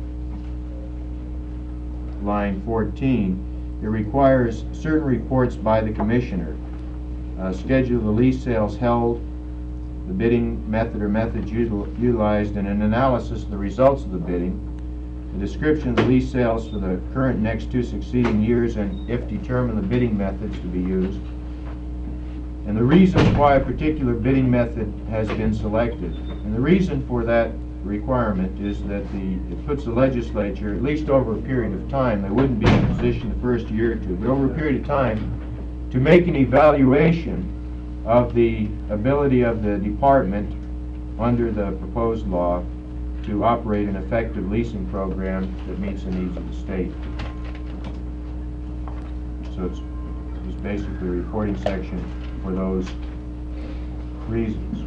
line fourteen, it requires certain reports by the commissioner. Uh, schedule of the lease sales held, the bidding method or methods util utilized, and an analysis of the results of the bidding, the description of the lease sales for the current and next two succeeding years, and if determined, the bidding methods to be used, and the reasons why a particular bidding method has been selected. And the reason for that requirement is that the, it puts the legislature, at least over a period of time, they wouldn't be in a position the first year or two, but over a period of time, to make an evaluation of the ability of the department under the proposed law to operate an effective leasing program that meets the needs of the state. So it's, it's basically a reporting section for those reasons.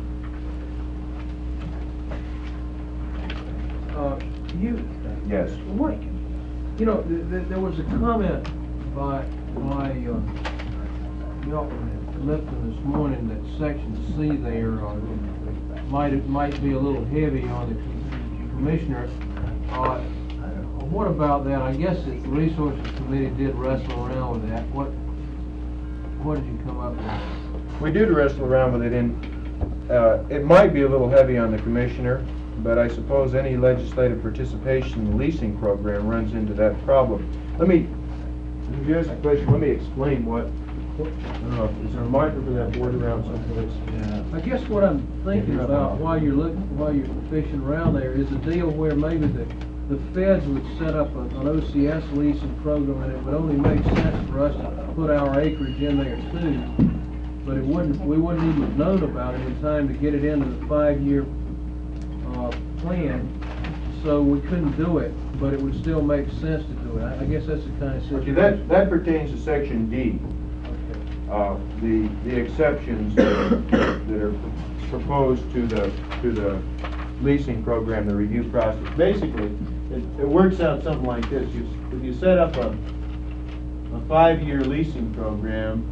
Uh, you, Yes. what, you know, th th there was a comment by, by, uh, Milton Lipton this morning that section C there, uh, might, it might be a little heavy on the com- commissioner. Uh, what about that? I guess the Resources Committee did wrestle around with that. What, what did you come up with? We did wrestle around with it, and uh, it might be a little heavy on the commissioner, but I suppose any legislative participation in the leasing program runs into that problem. Let me, if you ask a question, let me explain what, what I don't know, is there a marker for that board around someplace? Yeah. I guess what I'm thinking about while you're looking, while you're fishing around there is a deal where maybe the, the feds would set up a- an O C S leasing program, and it would only make sense for us to put our acreage in there too. But it wouldn't, we wouldn't even have known about it in time to get it into the five-year, uh, plan. So we couldn't do it, but it would still make sense to do it. I, I guess that's the kind of Okay, situation. that, that pertains to section D. Uh, the, the exceptions that are, that are proposed to the, to the leasing program, the review process. Basically, it, it works out something like this. You, if you set up a, a five-year leasing program,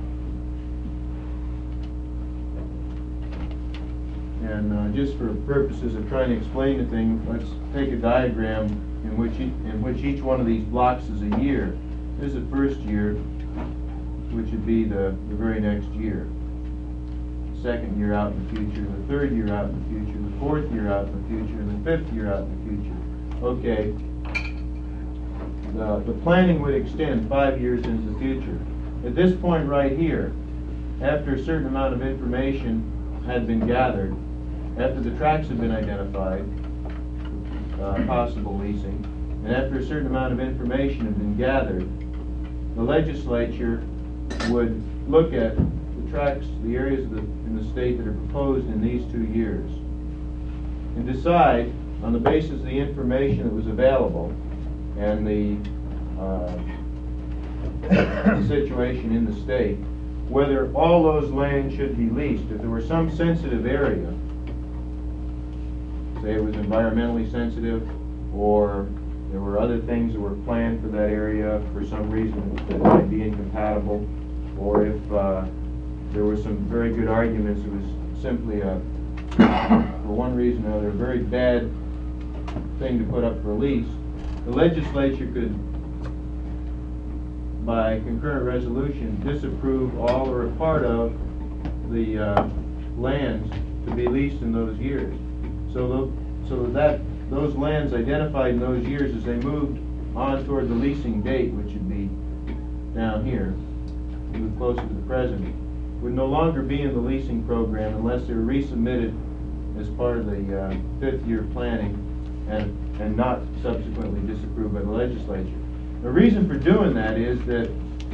and uh, just for purposes of trying to explain the thing, let's take a diagram in which, e in which each one of these blocks is a year. This is the first year, which would be the, the very next year. Second year out in the future, the third year out in the future, the fourth year out in the future, and the fifth year out in the future. Okay, the, the planning would extend five years into the future. At this point right here, after a certain amount of information had been gathered, after the tracks had been identified, uh, possible leasing, and after a certain amount of information had been gathered, the legislature would look at the tracks, the areas of the, in the state that are proposed in these two years, and decide on the basis of the information that was available and the, uh, the situation in the state, whether all those lands should be leased. If there were some sensitive area, say it was environmentally sensitive, or there were other things that were planned for that area for some reason that might be incompatible, or if uh, there were some very good arguments, it was simply a, for one reason or another, a very bad thing to put up for lease, the legislature could, by concurrent resolution, disapprove all or a part of the uh, lands to be leased in those years. So, the, so that those lands identified in those years, as they moved on toward the leasing date, which would be down here, move closer to the present, would no longer be in the leasing program unless they were resubmitted as part of the uh, fifth year planning and, and not subsequently disapproved by the legislature. The reason for doing that is that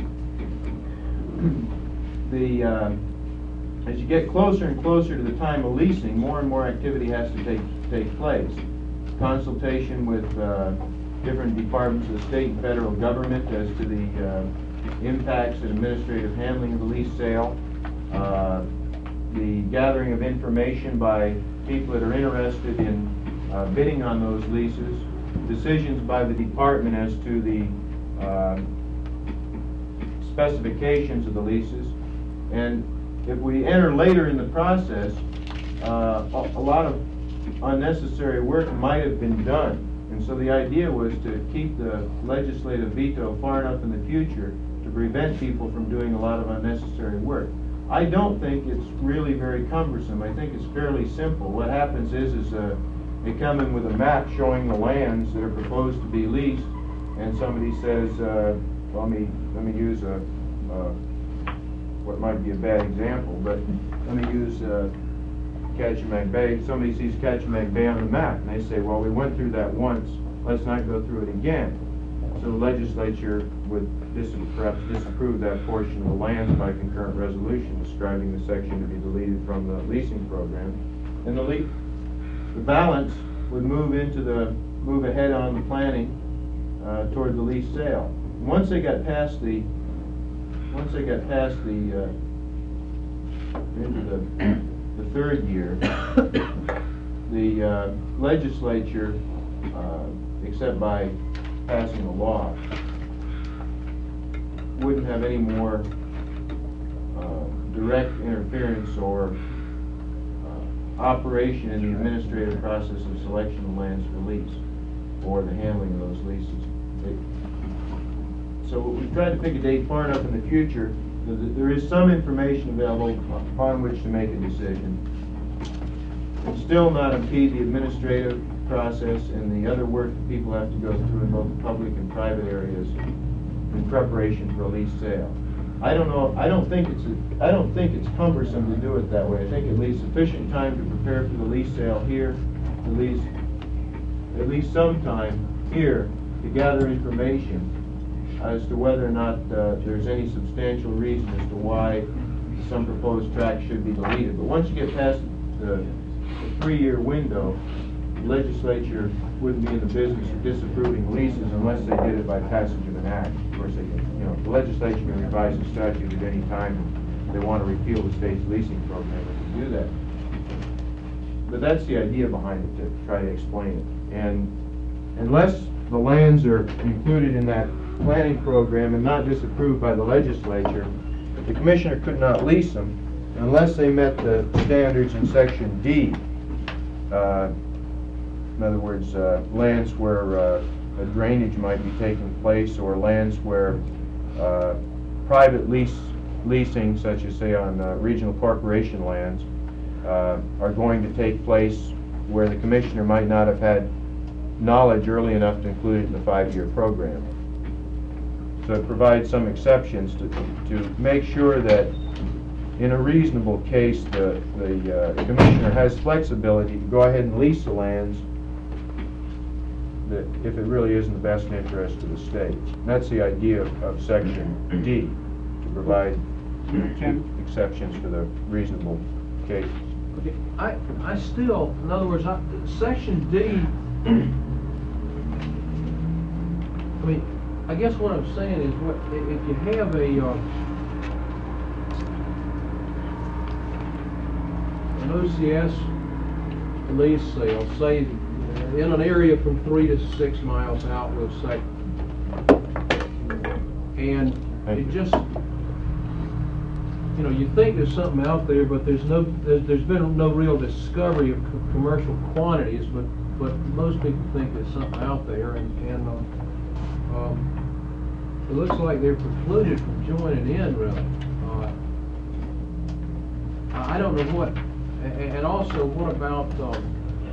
the uh, as you get closer and closer to the time of leasing, more and more activity has to take take place. Consultation with uh, different departments of the state and federal government as to the uh, impacts and administrative handling of the lease sale, uh, the gathering of information by people that are interested in uh, bidding on those leases, decisions by the department as to the uh, specifications of the leases, and if we enter later in the process, uh, a, a lot of unnecessary work might have been done. And so the idea was to keep the legislative veto far enough in the future to prevent people from doing a lot of unnecessary work. I don't think it's really very cumbersome. I think it's fairly simple. What happens is, is uh, they come in with a map showing the lands that are proposed to be leased, and somebody says, uh, let me let me use a, a what might be a bad example, but let me use uh, Kachemak Bay. Somebody sees Kachemak Bay on the map, and they say, well, we went through that once, let's not go through it again. So the legislature would dis perhaps disapprove that portion of the lands by concurrent resolution describing the section to be deleted from the leasing program. And the, le the balance would move into the, move ahead on the planning uh, toward the lease sale. And once they got past the, once they got past the, uh, into the, the third year, the uh, legislature, uh, except by passing a law, wouldn't have any more uh, direct interference or uh, operation in the administrative process of selection of lands for lease or the handling of those leases. They, so we've tried to pick a date far enough in the future that there is some information available upon which to make a decision and still not impede the administrative process and the other work that people have to go through in both the public and private areas in preparation for a lease sale. I don't know, I don't think it's, a, I don't think it's cumbersome to do it that way. I think it leaves sufficient time to prepare for the lease sale here, at least, at least some time here to gather information as to whether or not uh, there's any substantial reason as to why some proposed tract should be deleted. But once you get past the, the three-year window, the legislature wouldn't be in the business of disapproving leases unless they did it by passage of an act. Of course, they can, you know, the legislature can revise the statute at any time if they want to repeal the state's leasing program. They can do that. But that's the idea behind it, to try to explain it. And unless the lands are included in that planning program and not disapproved by the legislature, the commissioner could not lease them unless they met the standards in section D. Uh, in other words, uh, lands where uh, a drainage might be taking place, or lands where uh, private lease leasing, such as say on uh, regional corporation lands, uh, are going to take place where the commissioner might not have had knowledge early enough to include it in the five-year program. So it provides some exceptions to, to make sure that in a reasonable case the, the uh, commissioner has flexibility to go ahead and lease the lands that if it really is in the best interest of the state. And that's the idea of, of section D, to provide exceptions for the reasonable cases. Okay, I, I still, in other words, I, section D, I mean, I guess what I'm saying is, what if you have a uh, an O C S lease sale, say in an area from three to six miles out, we'll say, and it just, you know, you think there's something out there, but there's no, there's, there's been no real discovery of co commercial quantities, but but most people think there's something out there, and, and uh, um, it looks like they're precluded from joining in, really. Uh, I don't know what, and, and also what about um,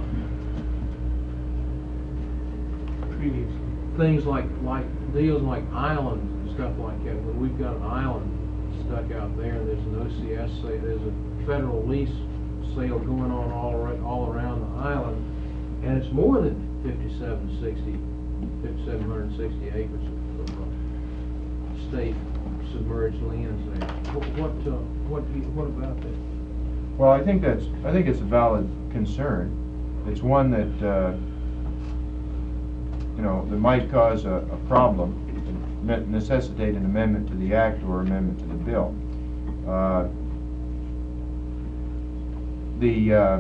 things like like deals like islands and stuff like that. When we've got an island stuck out there, and there's an O C S sale, there's a federal lease sale going on all right, all around the island, and it's more than fifty-seven sixty, fifty-seven hundred sixty acres of, of uh, state submerged lands there. What what, uh, what do you, what about that? Well, I think that's I think it's a valid concern. It's one that uh, you know that might cause a, a problem, and necessitate an amendment to the act or amendment to the bill. Uh, the uh,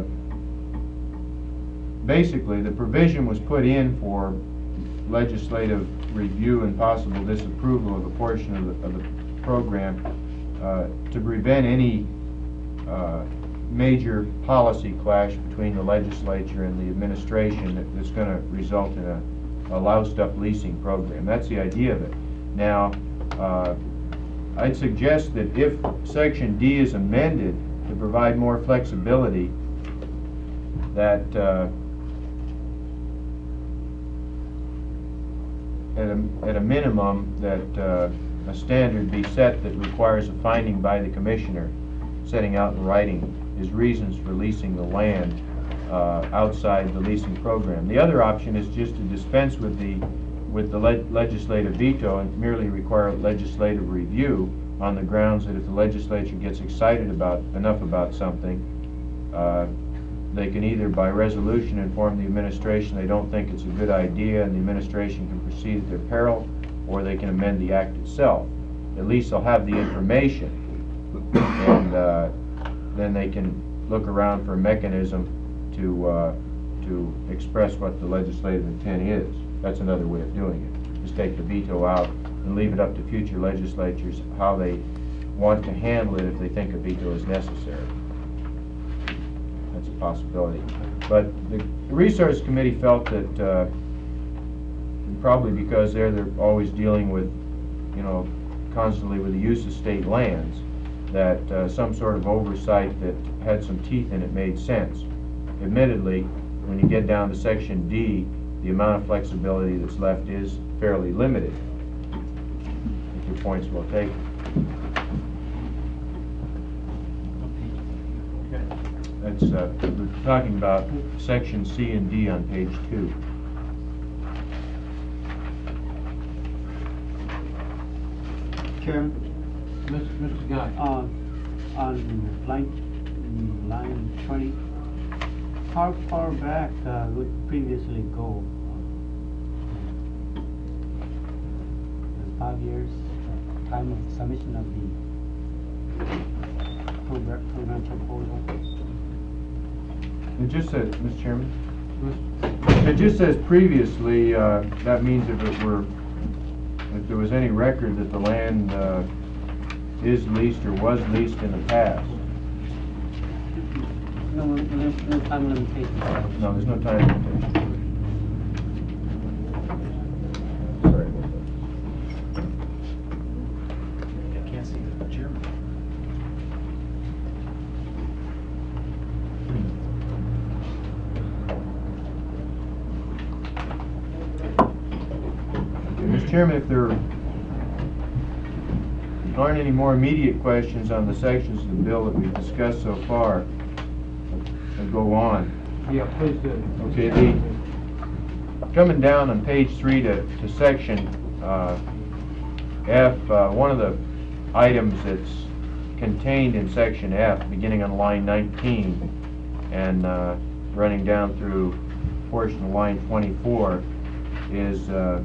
basically the provision was put in for legislative review and possible disapproval of a portion of the, of the program uh, to prevent any uh, major policy clash between the legislature and the administration that, that's going to result in a, a loused-up leasing program. That's the idea of it. Now, uh, I'd suggest that if Section D is amended to provide more flexibility, that uh, at a, at a minimum, that uh, a standard be set that requires a finding by the commissioner, setting out in writing his reasons for leasing the land uh, outside the leasing program. The other option is just to dispense with the with the le legislative veto and merely require legislative review on the grounds that if the legislature gets excited about enough about something, uh, they can either by resolution inform the administration they don't think it's a good idea and the administration can proceed at their peril, or they can amend the act itself. At least they'll have the information, and uh, then they can look around for a mechanism to uh, to express what the legislative intent is. That's another way of doing it. Just take the veto out and leave it up to future legislatures how they want to handle it if they think a veto is necessary. That's a possibility. But the, the Resource Committee felt that uh, probably because they're, they're always dealing with, you know, constantly with the use of state lands, that uh, some sort of oversight that had some teeth in it made sense. Admittedly, when you get down to Section D, the amount of flexibility that's left is fairly limited. I think your point's well taken. That's, uh, we're talking about Section C and D on page two. Chairman, Mister Guy. uh, on line, line twenty, how far back uh, would previously go? Uh, Five years, uh, time of submission of the program, program proposal? It just says, Mister Chairman, it just says previously, uh, that means if it were, if there was any record that the land uh, is leased or was leased in the past. No, no, no time limitation. No, there's no time limitation. Sorry about that. I can't see the chairman. Okay, Mister Chairman, if there aren't any more immediate questions on the sections of the bill that we've discussed so far, I'll go on. Yeah, please do. Okay, the, coming down on page three to, to section uh, F, uh, one of the items that's contained in section F, beginning on line nineteen and uh, running down through a portion of line twenty-four, is uh,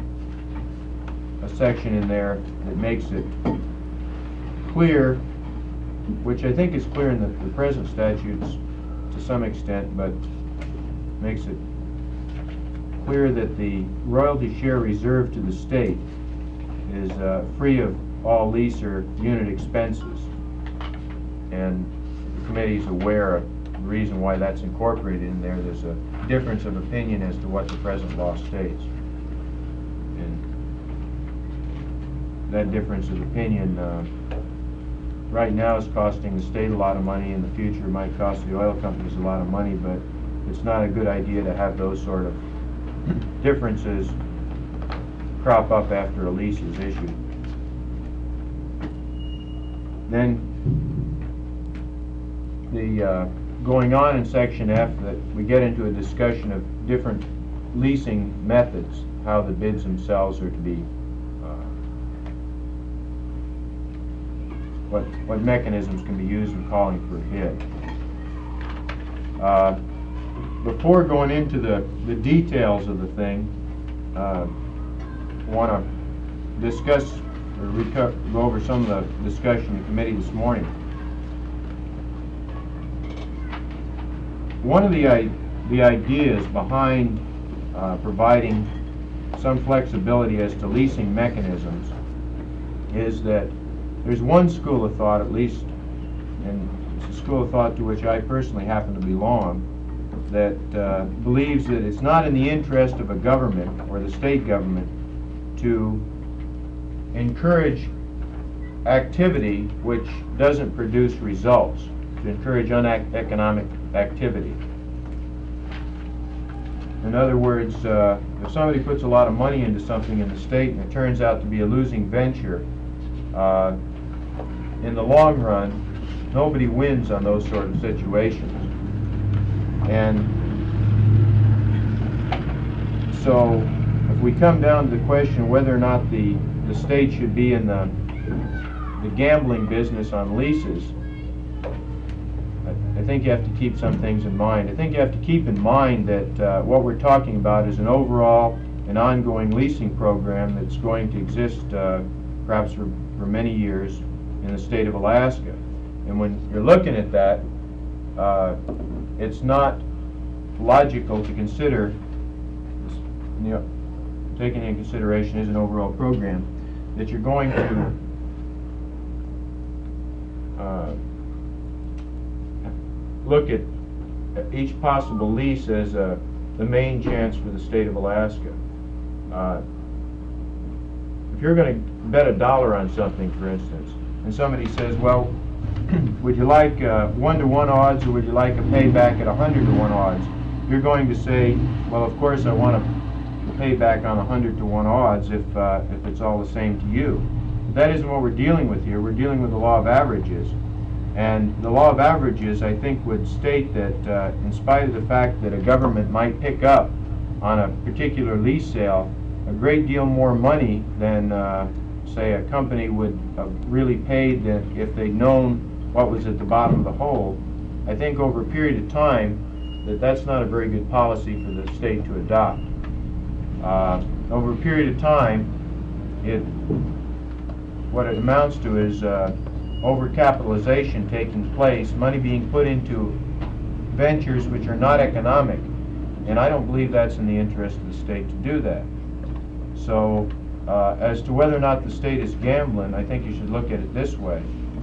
a section in there that makes it clear, which I think is clear in the, the present statutes to some extent, but makes it clear that the royalty share reserved to the state is uh, free of all lease or unit expenses. And the committee is aware of the reason why that's incorporated in there. There's a difference of opinion as to what the present law states. And that difference of opinion uh, right now is costing the state a lot of money. In the future, it might cost the oil companies a lot of money, but it's not a good idea to have those sort of differences crop up after a lease is issued. Then, the uh, going on in section F, that we get into a discussion of different leasing methods, how the bids themselves are to be What, what mechanisms can be used in calling for a bid. Uh, before going into the, the details of the thing, uh, I want to discuss or reco go over some of the discussion in the committee this morning. One of the, I the ideas behind uh, providing some flexibility as to leasing mechanisms is that there's one school of thought, at least, and it's a school of thought to which I personally happen to belong, that uh, believes that it's not in the interest of a government or the state government to encourage activity which doesn't produce results, to encourage uneconomic activity. In other words, uh, if somebody puts a lot of money into something in the state and it turns out to be a losing venture, uh, in the long run, nobody wins on those sort of situations. And so, if we come down to the question whether or not the, the state should be in the, the gambling business on leases, I, I think you have to keep some things in mind. I think you have to keep in mind that uh, what we're talking about is an overall and ongoing leasing program that's going to exist uh, perhaps for, for many years in the state of Alaska. And when you're looking at that, uh, it's not logical to consider, you know, taking into consideration as an overall program, that you're going to uh, look at each possible lease as uh, the main chance for the state of Alaska. Uh, if you're going to bet a dollar on something, for instance, and somebody says, well, would you like uh, one-to-one odds, or would you like a payback at a hundred-to-one odds? You're going to say, well, of course I want to pay back on a hundred-to-one odds if, uh, if it's all the same to you. But that isn't what we're dealing with here. We're dealing with the law of averages. And the law of averages, I think, would state that uh, in spite of the fact that a government might pick up on a particular lease sale a great deal more money than, uh, say, a company would have really paid than if they'd known what was at the bottom of the hole, I think over a period of time that that's not a very good policy for the state to adopt. Uh, over a period of time, it what it amounts to is uh, overcapitalization taking place, money being put into ventures which are not economic, and I don't believe that's in the interest of the state to do that. So, uh, as to whether or not the state is gambling, I think you should look at it this way.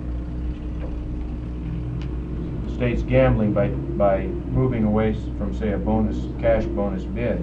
The state's gambling by, by moving away from, say, a bonus, cash bonus bid.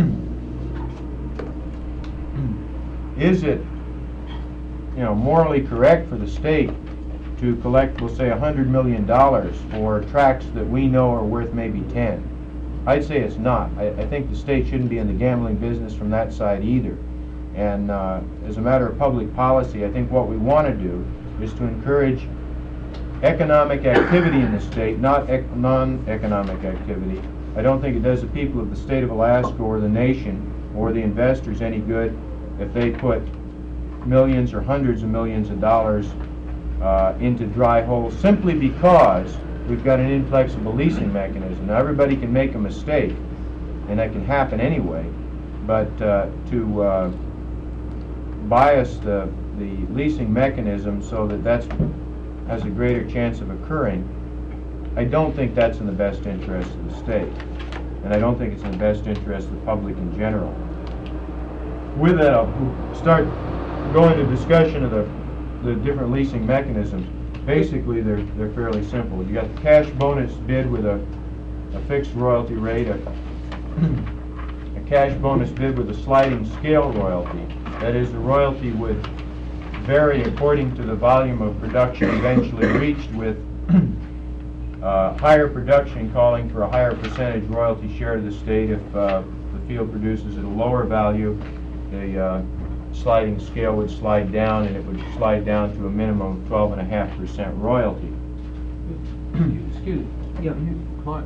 Is it, you know, morally correct for the state to collect, we'll say, a hundred million dollars for tracts that we know are worth maybe ten? I'd say it's not. I, I think the state shouldn't be in the gambling business from that side either. And uh, as a matter of public policy, I think what we want to do is to encourage economic activity in the state, not ec non-economic activity. I don't think it does the people of the state of Alaska or the nation or the investors any good if they put millions or hundreds of millions of dollars uh, into dry holes simply because we've got an inflexible leasing mechanism. Now, everybody can make a mistake, and that can happen anyway, but uh, to uh, bias the, the leasing mechanism so that that has a greater chance of occurring, I don't think that's in the best interest of the state, and I don't think it's in the best interest of the public in general. With that, I'll start going to discussion of the, the different leasing mechanisms. Basically, they're, they're fairly simple. You got the cash bonus bid with a, a fixed royalty rate, a, a cash bonus bid with a sliding scale royalty. That is, the royalty would vary according to the volume of production eventually reached, with uh, higher production calling for a higher percentage royalty share to the state. If uh, the field produces at a lower value, the uh, sliding scale would slide down, and it would slide down to a minimum of twelve and a half percent royalty. Excuse me. Yeah, you, Clint.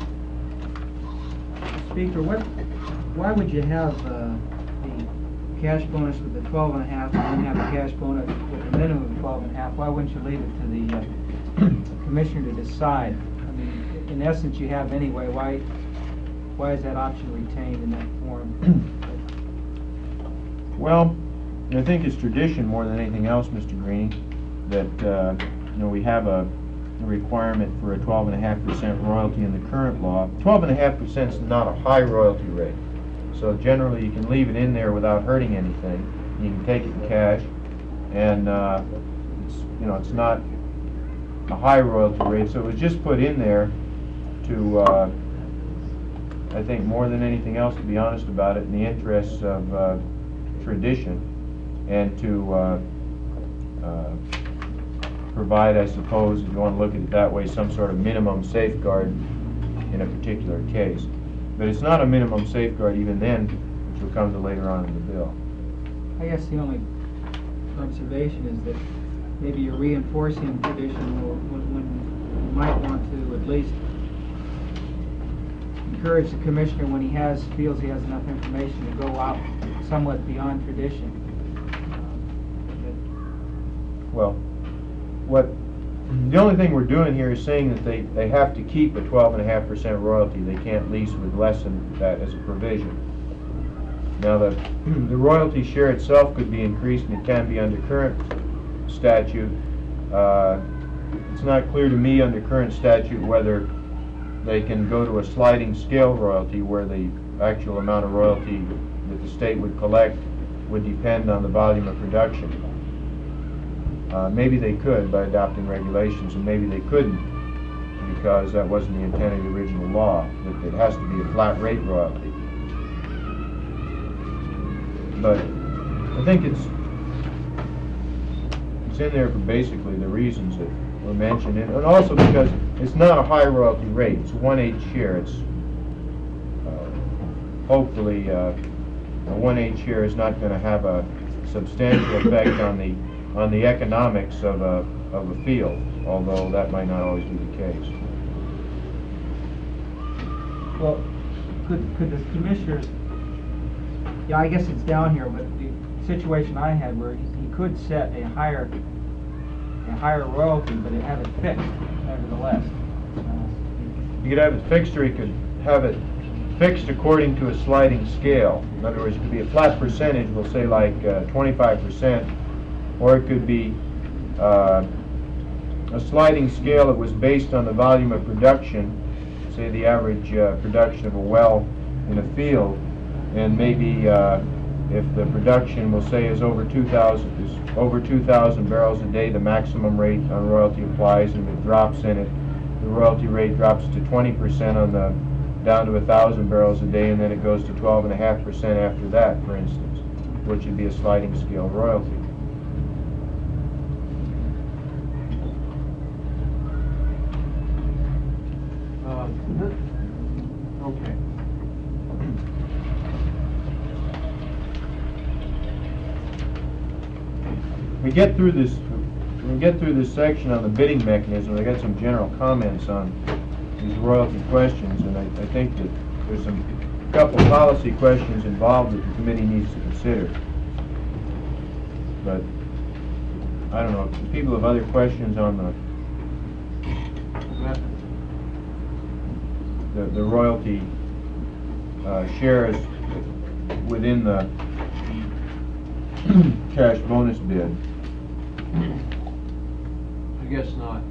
Speaker, what, why would you have uh, the cash bonus with the twelve and a half, and then have a cash bonus with a minimum of twelve and a half? Why wouldn't you leave it to the uh, commissioner to decide? I mean, in essence, you have anyway. Why, why is that option retained in that form? Well, I think it's tradition more than anything else, Mister Greene, that uh, you know, we have a, a requirement for a twelve and a half percent royalty in the current law. twelve and a half percent is not a high royalty rate, so generally you can leave it in there without hurting anything. You can take it in cash, and uh, it's, you know, it's not a high royalty rate, so it was just put in there to, uh, I think, more than anything else, to be honest about it, in the interests of uh, tradition, and to uh, uh, provide, I suppose, if you want to look at it that way, some sort of minimum safeguard in a particular case. But it's not a minimum safeguard even then, which will come to later on in the bill. I guess the only observation is that maybe you're reinforcing tradition when, when you might want to at least encourage the commissioner when he has, feels he has enough information to go out somewhat beyond tradition. Well, what, the only thing we're doing here is saying that they, they have to keep a twelve and a half percent royalty. They can't lease with less than that as a provision. Now, the, the royalty share itself could be increased, and it can be under current statute. Uh, it's not clear to me under current statute whether they can go to a sliding scale royalty where the actual amount of royalty that the state would collect would depend on the volume of production. Uh, maybe they could by adopting regulations, and maybe they couldn't because that wasn't the intent of the original law, that it has to be a flat rate royalty. But I think it's it's in there for basically the reasons that were mentioned, and and also because it's not a high royalty rate. It's a one-eighth share. It's uh, hopefully uh, a one-eighth share is not going to have a substantial effect on the on the economics of a of a field, although that might not always be the case. Well, could, could the commissioners, yeah, I guess it's down here, but the situation I had where he, he could set a higher, a higher royalty, but it have it fixed nevertheless. Uh, You could have it fixed, or you could have it fixed according to a sliding scale. In other words, it could be a flat percentage, we'll say like uh, twenty-five percent, or it could be uh, a sliding scale that was based on the volume of production, say the average uh, production of a well in a field, and maybe uh, if the production, we'll say, is over two thousand is over two thousand barrels a day, the maximum rate on royalty applies, and if it drops in it, the royalty rate drops to twenty percent on the down to a thousand barrels a day, and then it goes to twelve and a half percent after that, for instance, which would be a sliding scale royalty. Uh, Okay. We get through this, when we get through this section on the bidding mechanism, I got some general comments on these royalty questions, and I, I think that there's some couple policy questions involved that the committee needs to consider. But I don't know, if people have other questions on the the, the royalty uh, shares within the cash bonus bid. I guess not.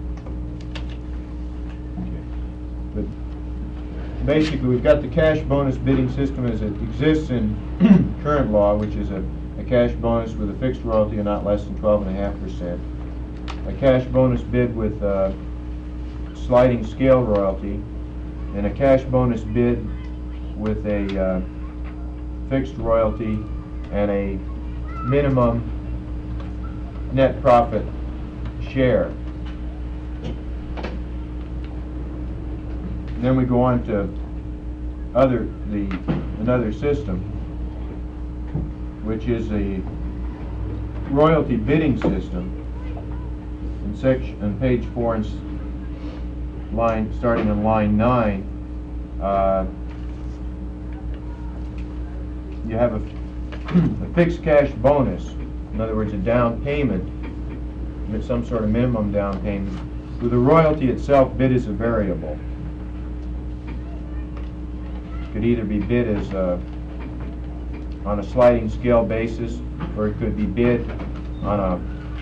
But basically, we've got the cash bonus bidding system as it exists in current law, which is a, a cash bonus with a fixed royalty of not less than twelve and a half percent. A cash bonus bid with a sliding scale royalty, and a cash bonus bid with a uh, fixed royalty and a minimum net profit share. And then we go on to other the another system, which is a royalty bidding system. In section on page four and line starting on line nine, uh, you have a, a fixed cash bonus. In other words, a down payment, with some sort of minimum down payment, with the royalty itself bid as a variable. It could either be bid as a, on a sliding scale basis, or it could be bid on a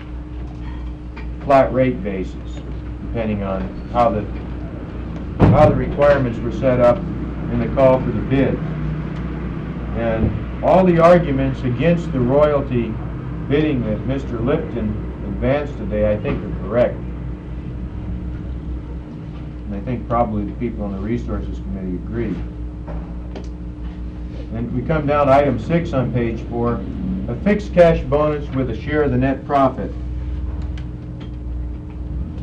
flat rate basis, depending on how the how the requirements were set up in the call for the bid. And all the arguments against the royalty bidding that Mister Lipton advanced today, I think, are correct. And I think probably the people on the Resources Committee agree. And we come down to item six on page four, a fixed cash bonus with a share of the net profit.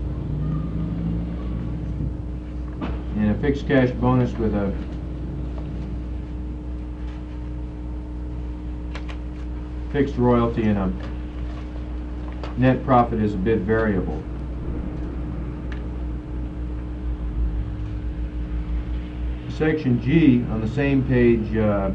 And a fixed cash bonus with a fixed royalty and a net profit is a bit variable. Section G on the same page uh,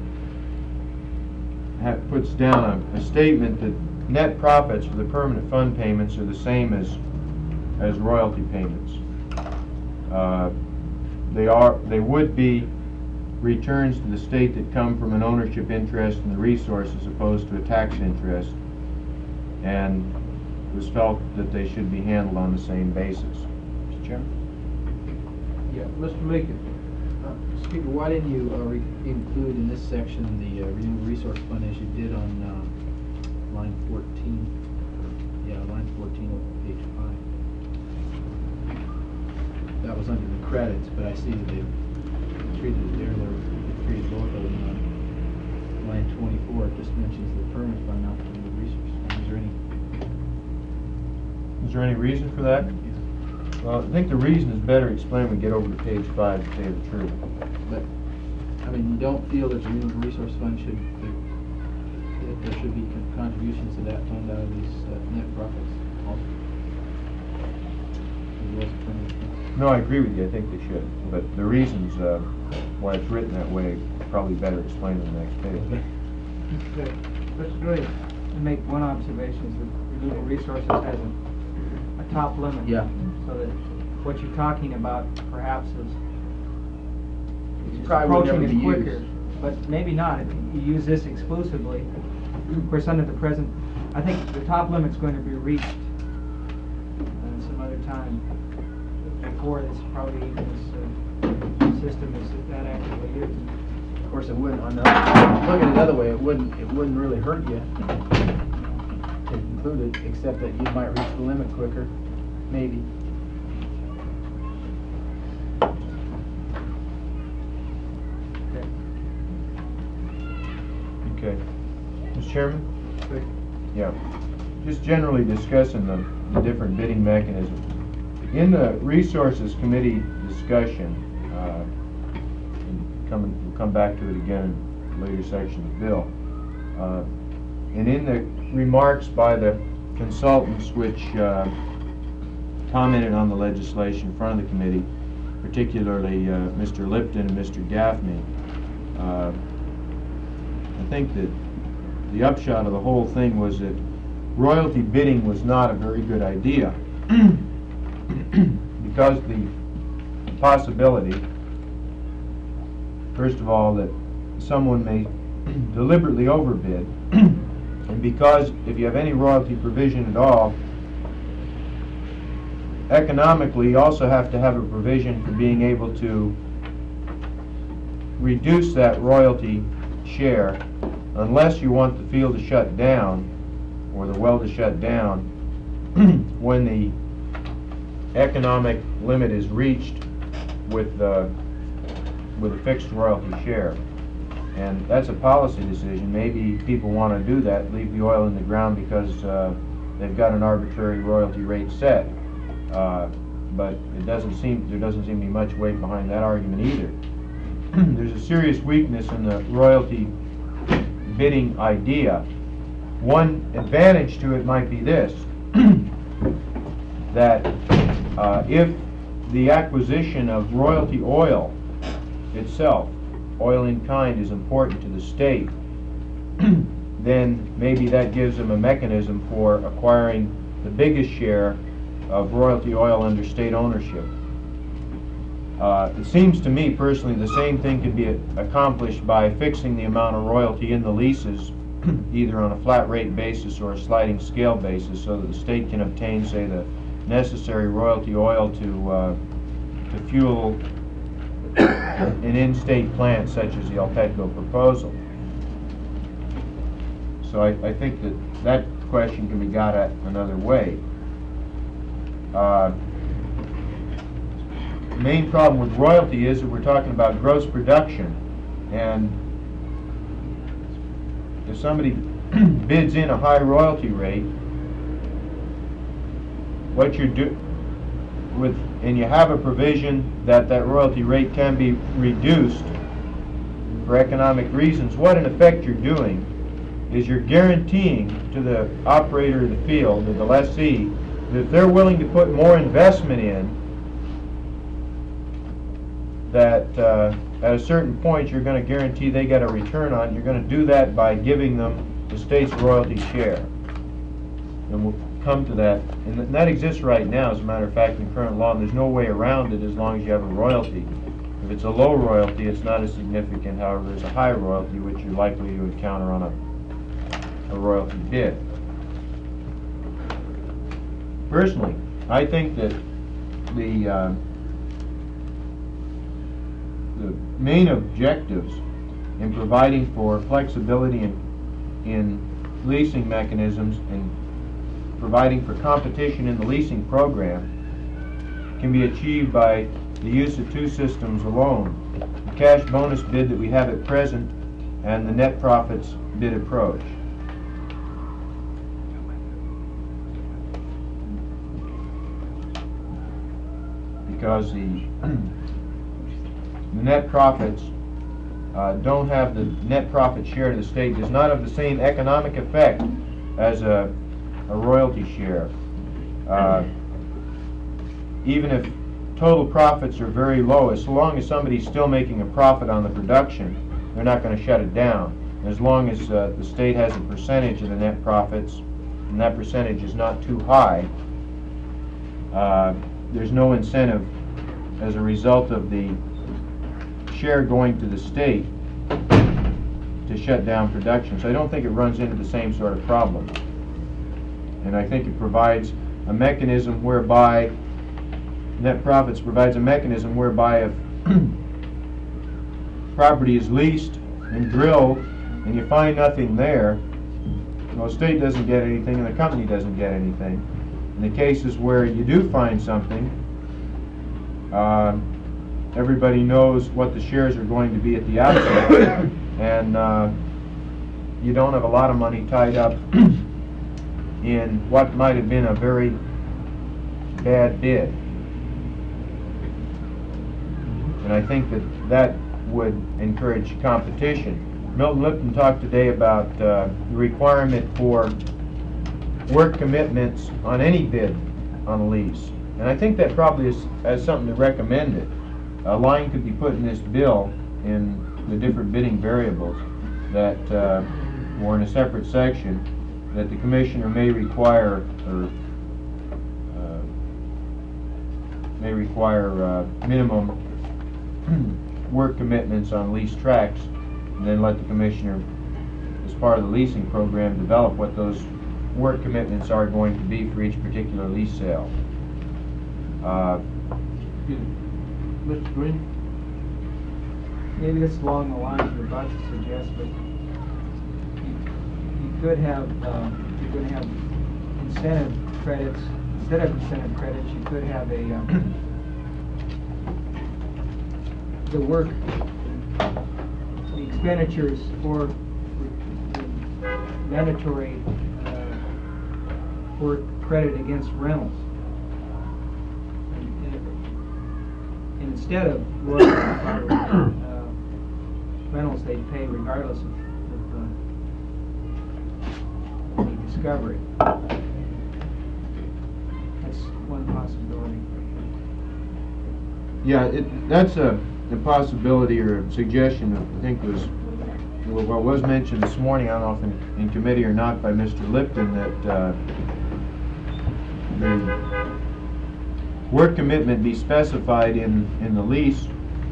ha puts down a, a statement that net profits for the permanent fund payments are the same as as royalty payments. Uh, they are they would be returns to the state that come from an ownership interest in the resource as opposed to a tax interest, and it was felt that they should be handled on the same basis. Mister Chairman? Yeah, Mister Meekin. Uh, Speaker, why didn't you uh, re include in this section the uh, renewable resource fund as you did on uh, line fourteen? Yeah, line fourteen of page five. That was under the credits, but I see that they treated it there, they're treated both of them. On line twenty-four, it just mentions the permanent fund, not the renewable resource fund. Is there any? Is there any reason for that? Well, I think the reason is better explained when we get over to page five, to tell you the truth. But, I mean, you don't feel that the renewable resource fund should, that that there should be con- contributions to that fund out of these uh, net profits also? As well as permanent fund? No, I agree with you. I think they should. But the reasons uh, why it's written that way probably better explained on the next page. Okay, Mister Green. To make one observation is that renewable resources has a, a top limit. Yeah. So that what you're talking about perhaps is, is just Probably would approaching never it be quicker. used. But maybe not, if you use this exclusively. Of course, under the present, I think the top limit's going to be reached uh, some other time before this, probably even this uh, system is that actively used. Of course, it wouldn't, on the, look at it another way, it wouldn't, it wouldn't really hurt you to include it, except that you might reach the limit quicker, maybe. Okay. Mister Chairman? Yeah. Just generally discussing the, the different bidding mechanisms. In the Resources Committee discussion, uh, and come, we'll come back to it again in later sections of the bill, uh, and in the remarks by the consultants which uh, commented on the legislation in front of the committee, particularly uh, Mister Lipton and Mister Gaffney, uh, I think that the upshot of the whole thing was that royalty bidding was not a very good idea because the possibility, first of all, that someone may deliberately overbid, and because if you have any royalty provision at all, economically you also have to have a provision for being able to reduce that royalty share unless you want the field to shut down or the well to shut down when the economic limit is reached with the with a fixed royalty share. And that's a policy decision. Maybe people want to do that, leave the oil in the ground because uh, they've got an arbitrary royalty rate set. Uh, but it doesn't seem there doesn't seem to be much weight behind that argument either. There's a serious weakness in the royalty bidding idea. One advantage to it might be this, that uh, if the acquisition of royalty oil itself, oil in kind, is important to the state, then maybe that gives them a mechanism for acquiring the biggest share of royalty oil under state ownership. Uh, it seems to me personally the same thing could be a accomplished by fixing the amount of royalty in the leases either on a flat rate basis or a sliding scale basis so that the state can obtain, say, the necessary royalty oil to, uh, to fuel an in-state plant such as the Alpetco proposal. So I, I think that that question can be got at another way. Uh, the main problem with royalty is that we're talking about gross production, and if somebody bids in a high royalty rate, what you're do with, and you have a provision that that royalty rate can be reduced for economic reasons, what in effect you're doing is you're guaranteeing to the operator of the field, or the lessee, that if they're willing to put more investment in, that uh, at a certain point you're going to guarantee they get a return on it. You're going to do that by giving them the state's royalty share. And we'll come to that. And that exists right now, as a matter of fact, in current law, and there's no way around it as long as you have a royalty. If it's a low royalty, it's not as significant. However, there's a high royalty, which you're likely to encounter on a, a royalty bid. Personally, I think that the uh, the main objectives in providing for flexibility in, in leasing mechanisms and providing for competition in the leasing program can be achieved by the use of two systems alone: the cash bonus bid that we have at present and the net profits bid approach. Because the, the net profits uh, don't have the net profit share to the state, does not have the same economic effect as a, a royalty share. Uh, even if total profits are very low, as long as somebody's still making a profit on the production, they're not going to shut it down. As long as uh, the state has a percentage of the net profits, and that percentage is not too high, uh, there's no incentive as a result of the share going to the state to shut down production. So I don't think it runs into the same sort of problem. And I think it provides a mechanism whereby net profits provides a mechanism whereby if property is leased and drilled and you find nothing there, well, the state doesn't get anything and the company doesn't get anything. In the cases where you do find something, uh, everybody knows what the shares are going to be at the outset, and uh, you don't have a lot of money tied up in what might have been a very bad bid. And I think that that would encourage competition. Milton Lipton talked today about uh, the requirement for work commitments on any bid on a lease. And I think that probably is as something to recommend it. A line could be put in this bill in the different bidding variables that, uh, or in a separate section, that the commissioner may require, or uh, may require uh, minimum work commitments on leased tracts, and then let the commissioner, as part of the leasing program, develop what those work commitments are going to be for each particular lease sale. Uh, Mister Green? Maybe this is along the lines you're about to suggest, but you, you could have, uh, you're going to have incentive credits. Instead of incentive credits, you could have a, um, the work, the expenditures for the mandatory uh, work credit against rentals. And, and instead of royalty, uh, rentals they pay regardless of, of uh, the discovery. That's one possibility. Yeah, it, that's a, a possibility or a suggestion that I think was, well, was mentioned this morning, I don't know if in, in committee or not, by Mister Lipton, that uh, the work commitment be specified in, in the lease,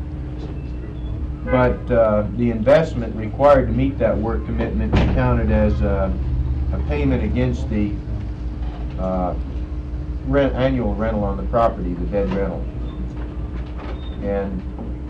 but uh, the investment required to meet that work commitment be counted as a, a payment against the uh, rent, annual rental on the property, the bed rental. And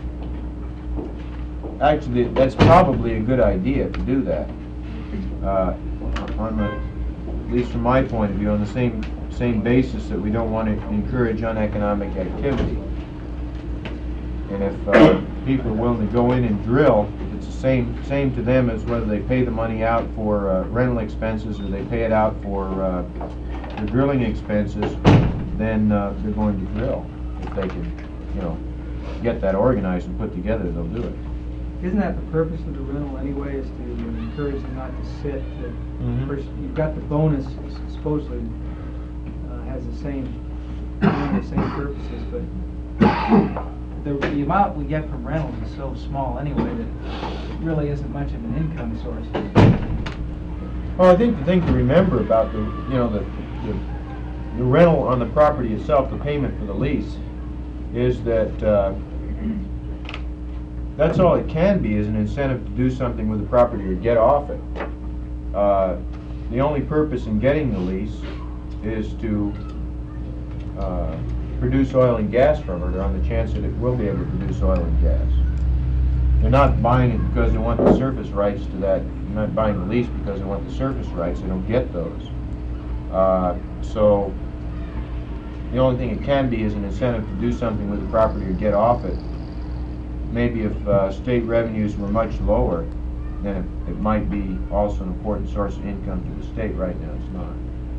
actually, that's probably a good idea to do that. Uh, on the, at least from my point of view, on the same same basis that we don't want to encourage uneconomic activity. And if uh, people are willing to go in and drill, if it's the same same to them as whether they pay the money out for uh, rental expenses or they pay it out for uh, the drilling expenses, then uh, they're going to drill. If they can, you know, get that organized and put together, they'll do it. isn't that the purpose of the rental anyway, is to encourage them not to sit? To, Mhm. first, you've got the bonus supposedly uh, has the same, the same purposes, but the, the amount we get from rentals is so small anyway that it really isn't much of an income source. Well, I think the thing to remember about the, you know, the, the, the rental on the property itself, the payment for the lease, is that, uh, that's all it can be, is an incentive to do something with the property or get off it. Uh, the only purpose in getting the lease is to, uh, produce oil and gas from it, or on the chance that it will be able to produce oil and gas. They're not buying it because they want the surface rights to that. They're not buying the lease because they want the surface rights. They don't get those. Uh, so the only thing it can be is an incentive to do something with the property or get off it. Maybe if uh, state revenues were much lower, then it, it might be also an important source of income to the state. Right now it's not.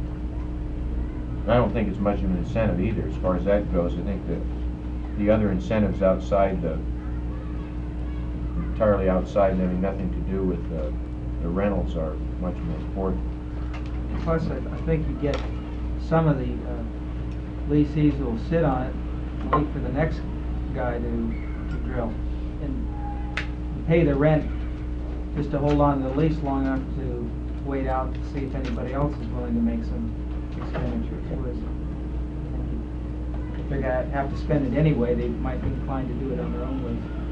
I don't think it's much of an incentive either as far as that goes. I think that the other incentives outside the, entirely outside and having nothing to do with the, the rentals are much more important. Plus, I, I think you get some of the uh, lessees who will sit on it and wait for the next guy to, to drill and pay the rent just to hold on to the lease long enough to wait out to see if anybody else is willing to make some expenditures. Whereas if they're going to have to spend it anyway, they might be inclined to do it on their own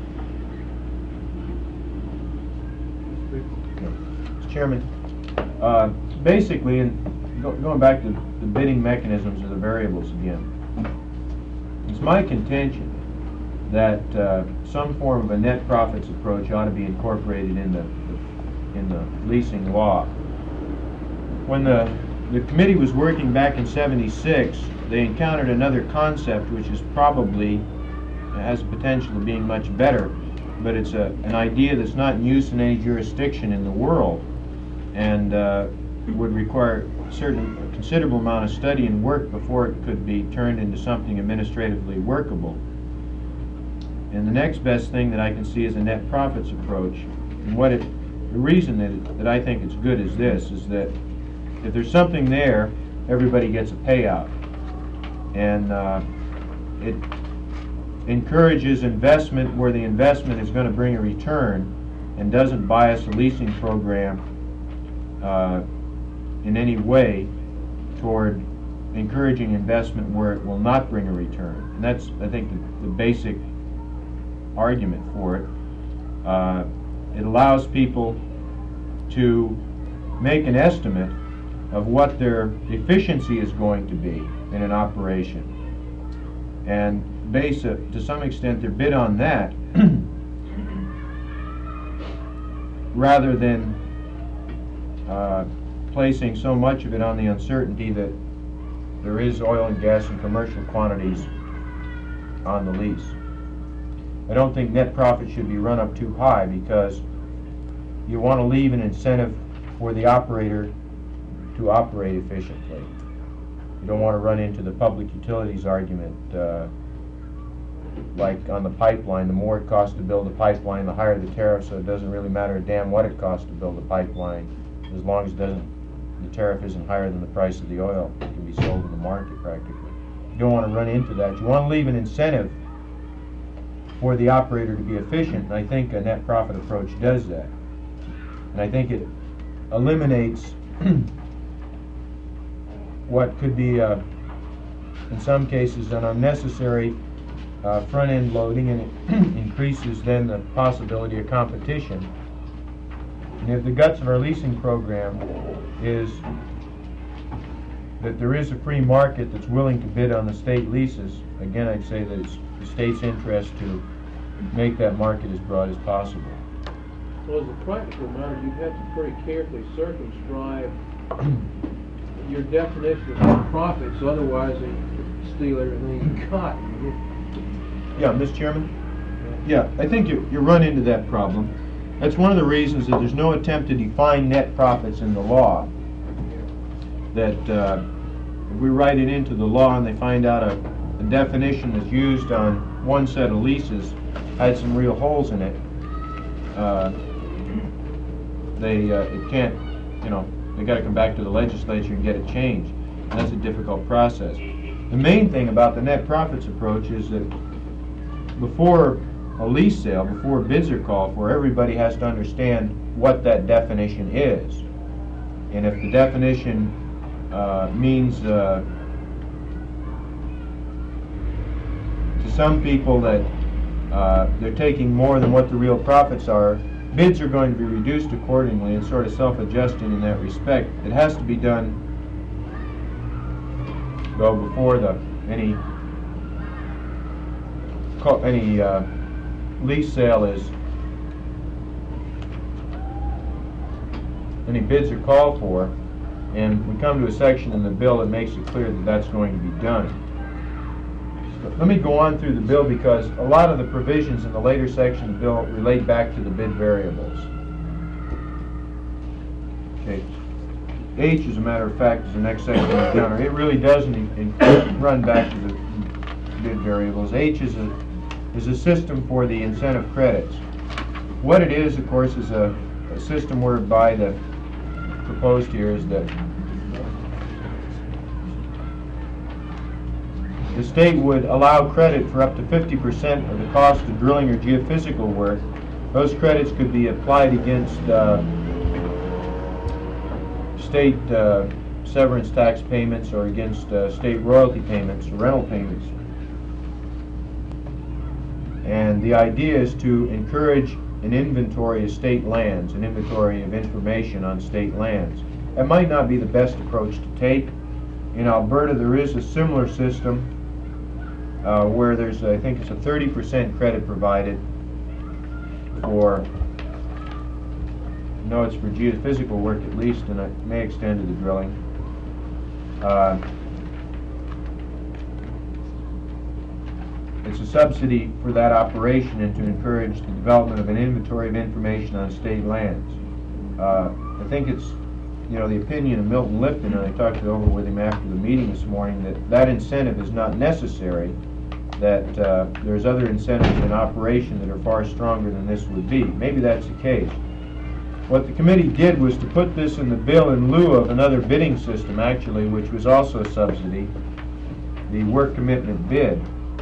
lease. Mister Chairman, uh, basically, in go, going back to the bidding mechanisms of the variables again, it's my contention that uh, some form of a net profits approach ought to be incorporated in the, the in the leasing law. When the the committee was working back in seventy-six, they encountered another concept which is probably has the potential of being much better, but it's a an idea that's not in use in any jurisdiction in the world, and uh, would require a certain a considerable amount of study and work before it could be turned into something administratively workable. And the next best thing that I can see is a net profits approach. And what it, the reason that, it, that I think it's good is this, is that if there's something there, everybody gets a payout. And uh, it encourages investment where the investment is going to bring a return and doesn't bias the leasing program uh, in any way toward encouraging investment where it will not bring a return. And that's, I think, the, the basic argument for it. Uh, it allows people to make an estimate of what their efficiency is going to be in an operation and base it, to some extent, their bid on that rather than uh, placing so much of it on the uncertainty that there is oil and gas in commercial quantities on the lease. I don't think net profit should be run up too high because you want to leave an incentive for the operator to operate efficiently. You don't want to run into the public utilities argument, uh, like on the pipeline. The more it costs to build a pipeline, the higher the tariff, so it doesn't really matter a damn what it costs to build a pipeline, as long as it doesn't, the tariff isn't higher than the price of the oil. It can be sold in the market practically. You don't want to run into that. You want to leave an incentive for the operator to be efficient, and I think a net profit approach does that. And I think it eliminates what could be, uh, in some cases, an unnecessary uh, front-end loading, and it increases then the possibility of competition. And if the guts of our leasing program is that there is a free market that's willing to bid on the state leases, again, I'd say that it's the state's interest to make that market as broad as possible. Well, as a practical matter, you have to pretty carefully circumscribe your definition of net profits, otherwise they steal everything you got. Yeah, Mister Chairman? Yeah, I think you, you run into that problem. That's one of the reasons that there's no attempt to define net profits in the law. That uh, if we write it into the law and they find out a, a definition that's used on one set of leases had some real holes in it, uh, they, uh, it can't, you know, they gotta come back to the legislature and get it changed. And that's a difficult process. The main thing about the net profits approach is that before a lease sale, before bids are called for, everybody has to understand what that definition is. And if the definition uh, means uh, to some people that uh, they're taking more than what the real profits are, bids are going to be reduced accordingly and sort of self-adjusting in that respect. It has to be done, well, before the any co- any uh, lease sale is, any bids are called for, and we come to a section in the bill that makes it clear that that's going to be done. So let me go on through the bill because a lot of the provisions in the later section of the bill relate back to the bid variables. Okay. H, as a matter of fact, is the next section of the counter. It really doesn't in, in, run back to the bid variables. H is a is a system for the incentive credits. What it is, of course, is a, a system whereby the proposed here is that the state would allow credit for up to fifty percent of the cost of drilling or geophysical work. Those credits could be applied against uh, state uh, severance tax payments or against uh, state royalty payments or rental payments. And the idea is to encourage an inventory of state lands, an inventory of information on state lands. That might not be the best approach to take. In Alberta, there is a similar system uh, where there's, I think it's a thirty percent credit provided for, no, it's for geophysical work at least, and it may extend to the drilling. Uh, It's a subsidy for that operation and to encourage the development of an inventory of information on state lands. Uh, I think it's, you know, the opinion of Milton Lipton, and I talked it over with him after the meeting this morning, that that incentive is not necessary, that uh, there's other incentives in operation that are far stronger than this would be. Maybe that's the case. What the committee did was to put this in the bill in lieu of another bidding system, actually, which was also a subsidy, the work commitment bid.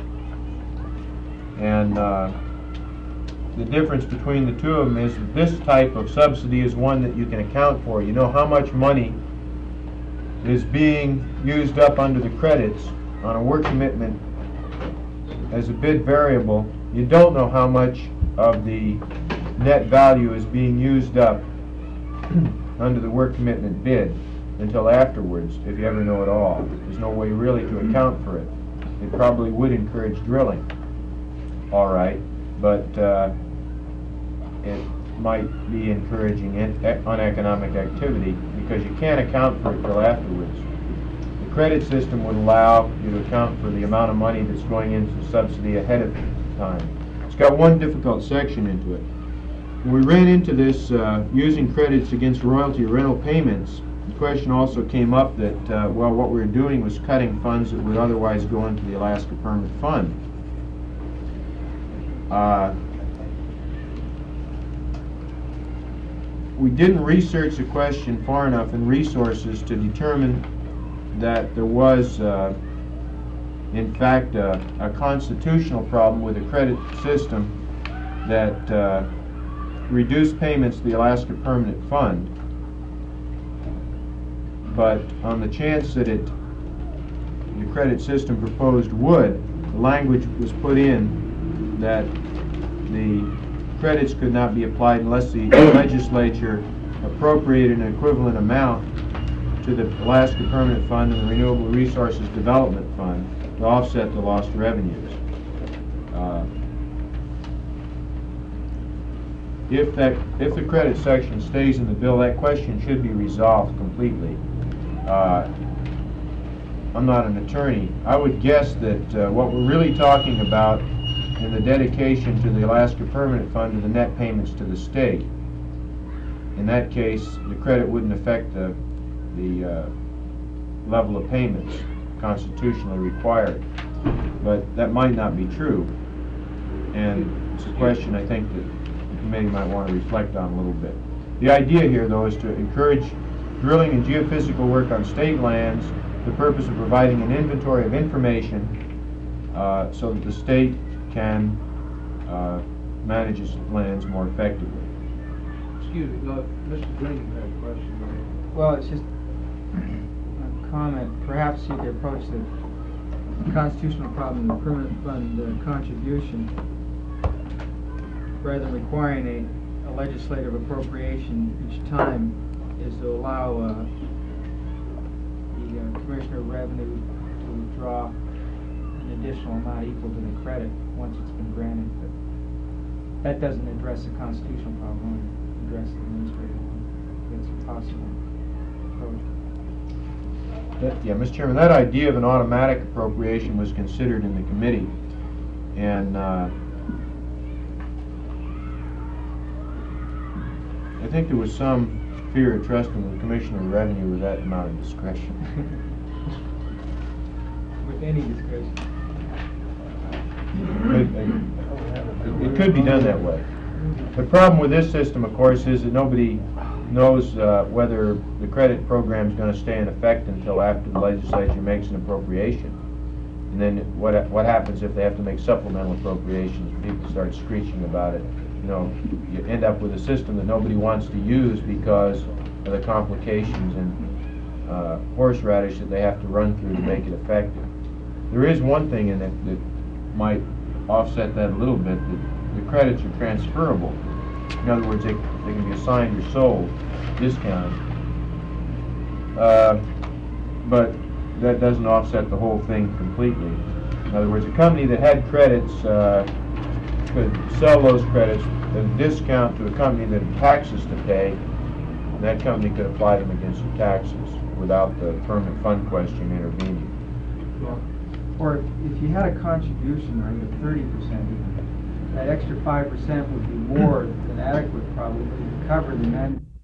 And uh, the difference between the two of them is that this type of subsidy is one that you can account for. You know how much money is being used up under the credits on a work commitment as a bid variable. You don't know how much of the net value is being used up under the work commitment bid until afterwards, if you ever know at all. There's no way really to account for it. It probably would encourage drilling. All right, but uh, it might be encouraging uneconomic activity because you can't account for it till afterwards. The credit system would allow you to account for the amount of money that's going into the subsidy ahead of time. It's got one difficult section into it. When we ran into this uh, using credits against royalty or rental payments, the question also came up that, uh, well, what we were doing was cutting funds that would otherwise go into the Alaska Permit Fund. Uh, we didn't research the question far enough in resources to determine that there was, uh, in fact, uh, a constitutional problem with a credit system that uh, reduced payments to the Alaska Permanent Fund. But on the chance that it, the credit system proposed would, the language was put in that the credits could not be applied unless the legislature appropriated an equivalent amount to the Alaska Permanent Fund and the Renewable Resources Development Fund to offset the lost revenues. Uh, if that, if the credit section stays in the bill, that question should be resolved completely. Uh, I'm not an attorney. I would guess that uh, what we're really talking about in the dedication to the Alaska Permanent Fund are the net payments to the state. In that case, the credit wouldn't affect the, the uh, level of payments constitutionally required. But that might not be true. And it's a question I think that the committee might want to reflect on a little bit. The idea here, though, is to encourage drilling and geophysical work on state lands for the purpose of providing an inventory of information uh, so that the state can uh, manage its lands more effectively. Excuse me, uh, Mister Green, you had a question. Well, it's just a comment. Perhaps you could approach the constitutional problem of the permanent fund uh, contribution rather than requiring a, a legislative appropriation each time, is to allow uh, the uh, Commissioner of Revenue to withdraw an additional amount equal to the credit once it's been granted. But that doesn't address the constitutional problem, it addresses the administrative one. It's a possible approach. That, yeah, Mister Chairman, that idea of an automatic appropriation was considered in the committee, and uh, I think there was some fear of trusting the Commissioner of Revenue with that amount of discretion. With any discretion. It, it, it could be done that way. The problem with this system, of course, is that nobody knows uh, whether the credit program is going to stay in effect until after the legislature makes an appropriation. And then what what happens if they have to make supplemental appropriations? People start screeching about it. You know, you end up with a system that nobody wants to use because of the complications and uh, horseradish that they have to run through to make it effective. There is one thing in it that might offset that a little bit, that the credits are transferable. In other words, they, they can be assigned or sold, discounted. Uh, but that doesn't offset the whole thing completely. In other words, a company that had credits uh, could sell those credits at a discount to a company that had taxes to pay, and that company could apply them against the taxes without the permanent fund question intervening. Or if you had a contribution rate of thirty percent, that extra five percent would be more than adequate probably to cover the man